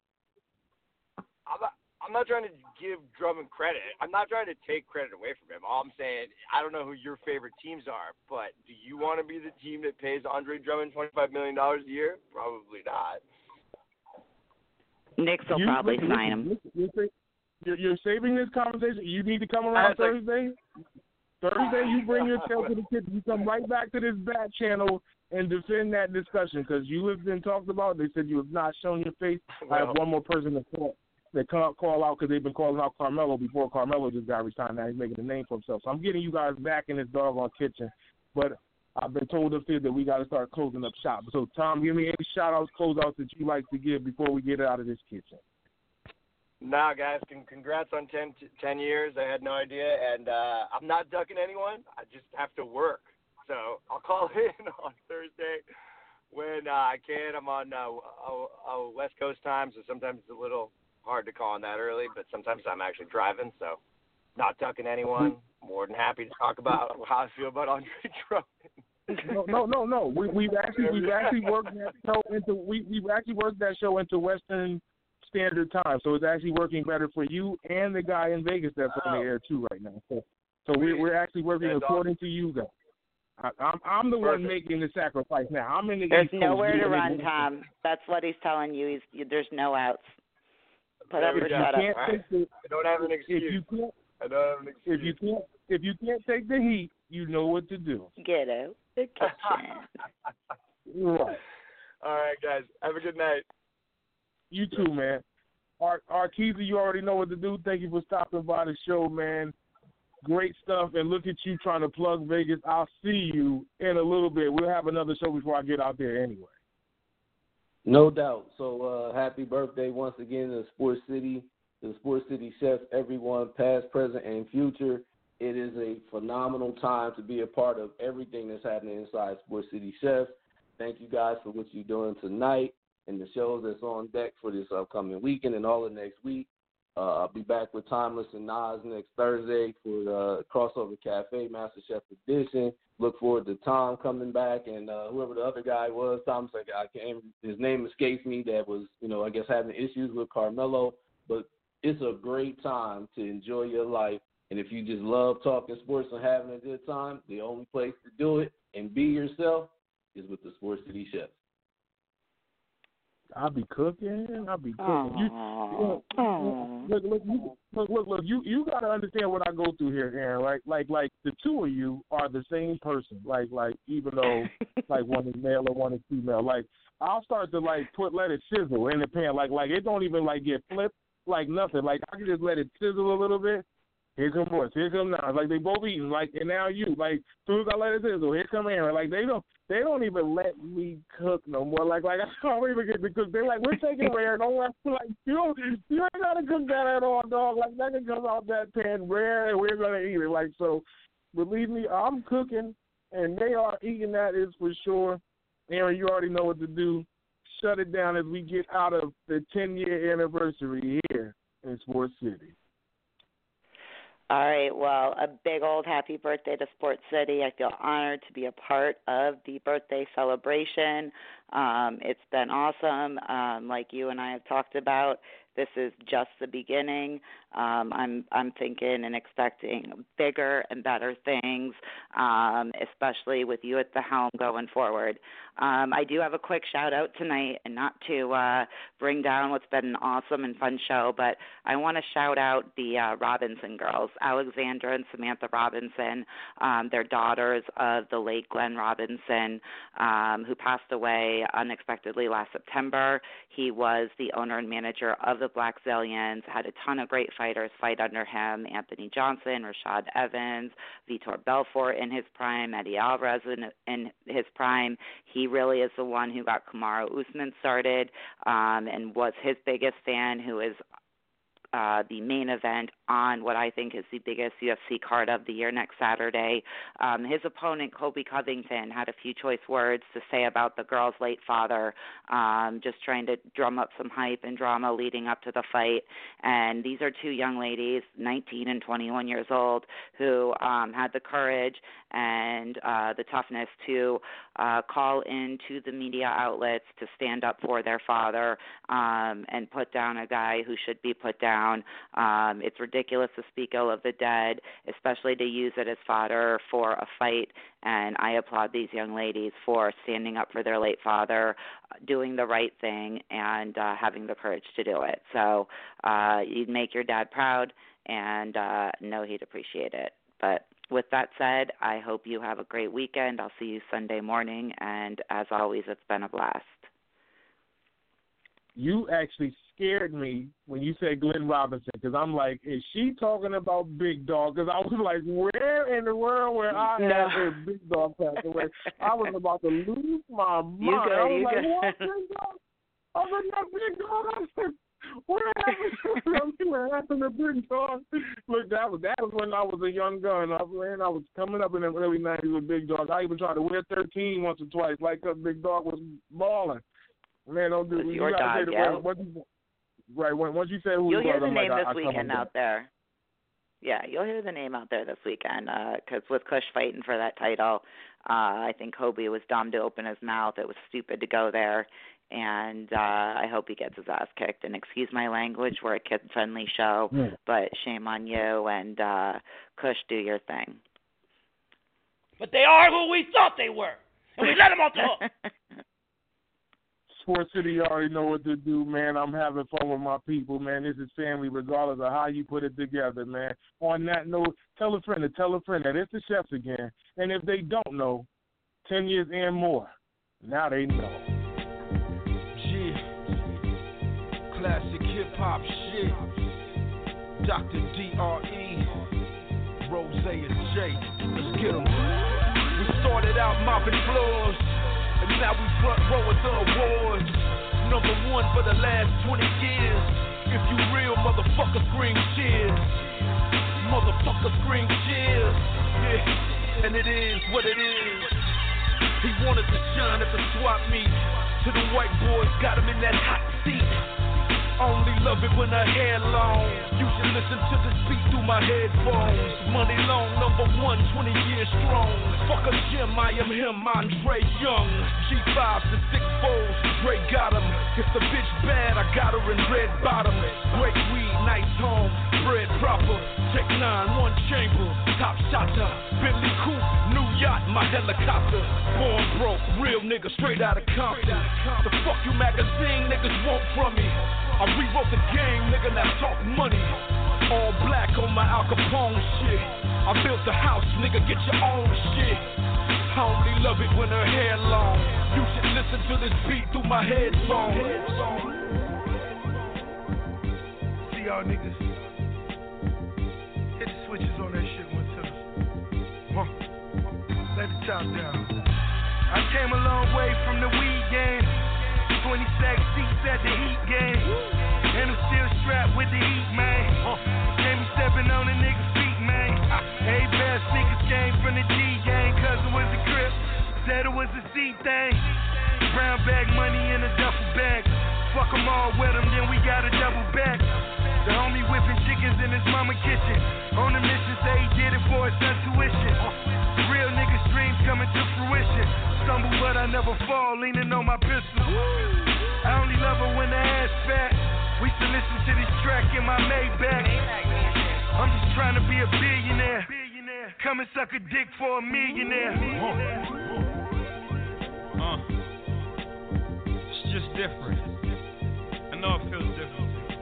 I'm not trying to give Drummond credit. I'm not trying to take credit away from him. All I'm saying, I don't know who your favorite teams are, but do you want to be the team that pays Andre Drummond $25 million a year? Probably not. Knicks will probably sign him. You're saving this conversation. You need to come around Thursday. Thursday, you bring your tail to the kitchen. You come right back to this Bat channel and defend that discussion because you have been talked about. They said you have not shown your face. I have one more person that can't call out because they've been calling out Carmelo before Carmelo just got resigned. Now he's making a name for himself. So I'm getting you guys back in this doggone kitchen. But I've been told up here that we got to start closing up shop. So, Tom, give me any shout-outs, closeouts that you like to give before we get out of this kitchen. Nah, guys, congrats on 10 years. I had no idea, and I'm not ducking anyone. I just have to work. So I'll call in on Thursday when I can. I'm on West Coast time, so sometimes it's a little hard to call on that early, but sometimes I'm actually driving, so not ducking anyone. More than happy to talk about how I feel about Andre Drummond. No. We've actually worked that show into Western Standard Time, so it's actually working better for you and the guy in Vegas that's on the air too right now. So we're actually working according to you guys. I'm the one making the sacrifice now. I'm in the. There's nowhere to run, Tom. That's what he's telling you. There's no outs. Put up or shut up. I don't have an excuse. If you can't take the heat, you know what to do. Get out the kitchen. Right. All right, guys. Have a good night. You too, man. Arkeezy, you already know what to do. Thank you for stopping by the show, man. Great stuff, and look at you trying to plug Vegas. I'll see you in a little bit. We'll have another show before I get out there anyway. No doubt. So happy birthday once again to Sports City, to the Sports City Chefs, everyone, past, present, and future. It is a phenomenal time to be a part of everything that's happening inside Sports City Chefs. Thank you guys for what you're doing tonight and the shows that's on deck for this upcoming weekend and all of next week. I'll be back with Timeless and Nas next Thursday for the Crossover Cafe Master Chef Edition. Look forward to Tom coming back and whoever the other guy was. Tom's like, his name escapes me. That was, I guess having issues with Carmelo. But it's a great time to enjoy your life. And if you just love talking sports and having a good time, the only place to do it and be yourself is with the Sports City Chefs. I'll be cooking. Look. You got to understand what I go through here, Aaron. Like the two of you are the same person. Like even though like one is male or one is female. Like I'll start to let it sizzle in the pan. Like it don't even get flipped. Like nothing. Like I can just let it sizzle a little bit. Here come Morris. Here come Nas. Like they both eating. And now you. As soon as I let it sizzle, here come Aaron. They don't even let me cook no more. I don't even get to cook. They're like, we're taking rare. Don't you ain't gotta cook that at all, dog. That can come out that pan rare, and we're gonna eat it. So, believe me, I'm cooking, and they are eating. That is for sure. Aaron, you already know what to do. Shut it down as we get out of the 10-year anniversary here in Sports City. All right, well, a big old happy birthday to Sports City. I feel honored to be a part of the birthday celebration. It's been awesome. Like you and I have talked about, this is just the beginning. I'm thinking and expecting bigger and better things, especially with you at the helm going forward. I do have a quick shout-out tonight, and not to bring down what's been an awesome and fun show, but I want to shout out the Robinson girls, Alexandra and Samantha Robinson. They're daughters of the late Glenn Robinson, who passed away unexpectedly last September. He was the owner and manager of the Black Zillions, had a ton of great fighters fight under him: Anthony Johnson, Rashad Evans, Vitor Belfort in his prime, Eddie Alvarez in his prime. He really is the one who got Kamaru Usman started, and was his biggest fan, who is the main event on what I think is the biggest UFC card of the year next Saturday. His opponent, Colby Covington, had a few choice words to say about the girl's late father, just trying to drum up some hype and drama leading up to the fight. And these are two young ladies, 19 and 21 years old, who had the courage and the toughness to call into the media outlets to stand up for their father and put down a guy who should be put down. It's ridiculous to speak ill of the dead, especially to use it as fodder for a fight, and I applaud these young ladies for standing up for their late father, doing the right thing, and having the courage to do it. So you'd make your dad proud, and know he'd appreciate it. But with that said, I hope you have a great weekend. I'll see you Sunday morning, and as always, it's been a blast. You actually scared me when you said Glenn Robinson, because I'm like, is she talking about Big Dog? Because I was like, where in the world where I had a Big Dog pass away? I was about to lose my mind. I was like, what, Big Dog? I was like, Big Dog? I was like, what happened to Big Dog? Look, that was when I was a young gun. I was coming up in the early 90s with Big Dog. I even tried to wear 13 once or twice, because Big Dog was balling. Man, don't do it. You gotta say the word. Right, once you say who you'll hear the I'm name like, this weekend out there. Yeah, you'll hear the name out there this weekend, because with Kush fighting for that title, I think Kobe was dumb to open his mouth. It was stupid to go there, and I hope he gets his ass kicked. And excuse my language, we're a kid-friendly show, but shame on you, and Kush, do your thing. But they are who we thought they were, and we let them off the hook. Sports City, you already know what to do, man. I'm having fun with my people, man. This is family regardless of how you put it together, man. On that note, tell a friend that it's the Chefs again. And if they don't know, 10 years and more, now they know. Yeah. Classic hip-hop shit. Dr. D.R.E. Rose and Jay. Let's get 'em. We started out mopping floors, and now we front row at the awards. Number one for the last 20 years. If you real, motherfucker, scream cheers. Motherfucker, scream cheers. Yeah, and it is what it is. He wanted to shine at the swap meet. To the white boys, got him in that hot seat. Only love it when her hair long. You should listen to this beat through my headphones. Money long, number one, 20 years strong. Fuck a gym, I am him, Andre Young. G5s and 6-4s, Dre got him. If the bitch bad, I got her in red bottom. Great weed, nice home, bread proper. Check 9, one chamber, top shotter. Bentley coupe, new yacht, my helicopter. Born broke, real nigga, straight out of Compton. The fuck you magazine niggas want from me? I rewrote the game, nigga, now talk money. All black on my Al Capone shit. I built the house, nigga, get your own shit. I only love it when her hair long. You should listen to this beat through my headphones. See y'all niggas. Hit the switches on that shit one time. Let the top down. I came a long way from the weed game. 20 sack seats at the Heat game. And I'm still strapped with the heat, man. Jamie stepping on a nigga feet, man. Hey, bad sneakers came from the G gang. Cousin was a Crip, said it was a C thing. Brown bag money in a duffel bag. Fuck them all, wet them, then we got a double back. The homie whipping chickens in his mama kitchen. On a mission, say he did it for his son tuition. Real niggas' dreams coming to fruition. Stumble, but I never fall, leaning on my pistol. I only love her when the ass fat. We still listen to this track in my Maybach. I'm just trying to be a billionaire. Come and suck a dick for a millionaire. It's just different. I know it feels different.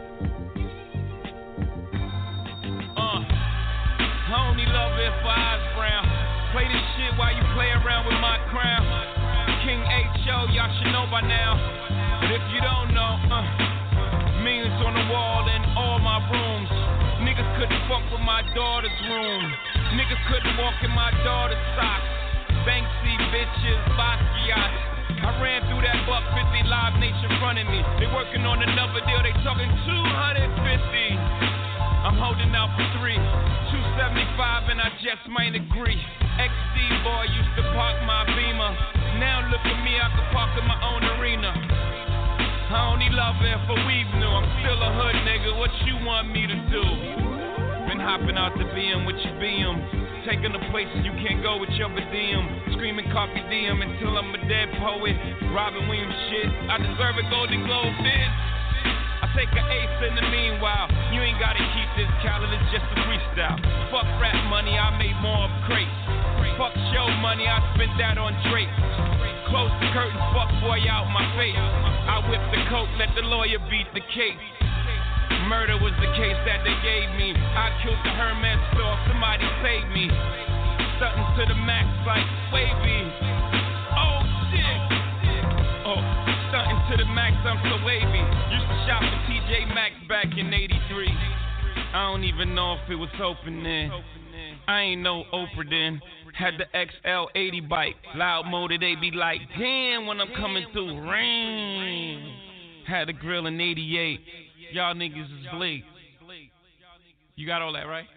I only love it for eyes brown. Play this shit while you play around with my crown. King H.O., y'all should know by now. But if you don't know, millions on the wall in all my rooms. Niggas couldn't fuck with my daughter's room. Niggas couldn't walk in my daughter's socks. Banksy bitches, Basquiat. I ran through that $150 Live Nation fronting me. They working on another deal, they talking 250. I'm holding out for 3, 275, and I just might agree. XD boy used to park my Beamer. Now look at me, I can park in my own arena. I only love it for weave new. I'm still a hood nigga, what you want me to do? Been hopping out the BM with your BM. Taking the places you can't go with your diem. Screaming Coffee DM until I'm a dead poet. Robin Williams shit, I deserve a Golden Globe bid. I take an ace in the meanwhile. You ain't gotta keep this calendar, it's just a freestyle. Fuck rap money, I made more of crates. Fuck show money, I spent that on Drake. Close the curtains, fuck boy out my face. I whipped the coat, let the lawyer beat the case. Murder was the case that they gave me. I killed the Hermes store, somebody saved me. Something to the max like wavy. Oh shit. Oh, something to the max, I'm so wavy. Used to shop for TJ Maxx back in 83. I don't even know if it was open then. I ain't no Oprah then. Had the XL80 bike. Loud motor, they be like, damn, when I'm coming through. Rain. Had a grill in 88. Y'all niggas is bleak. You got all that, right?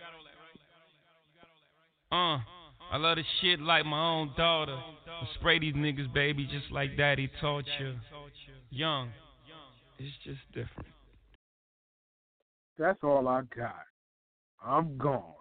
I love this shit like my own daughter. I spray these niggas, baby, just like daddy taught you. Young. It's just different. That's all I got. I'm gone.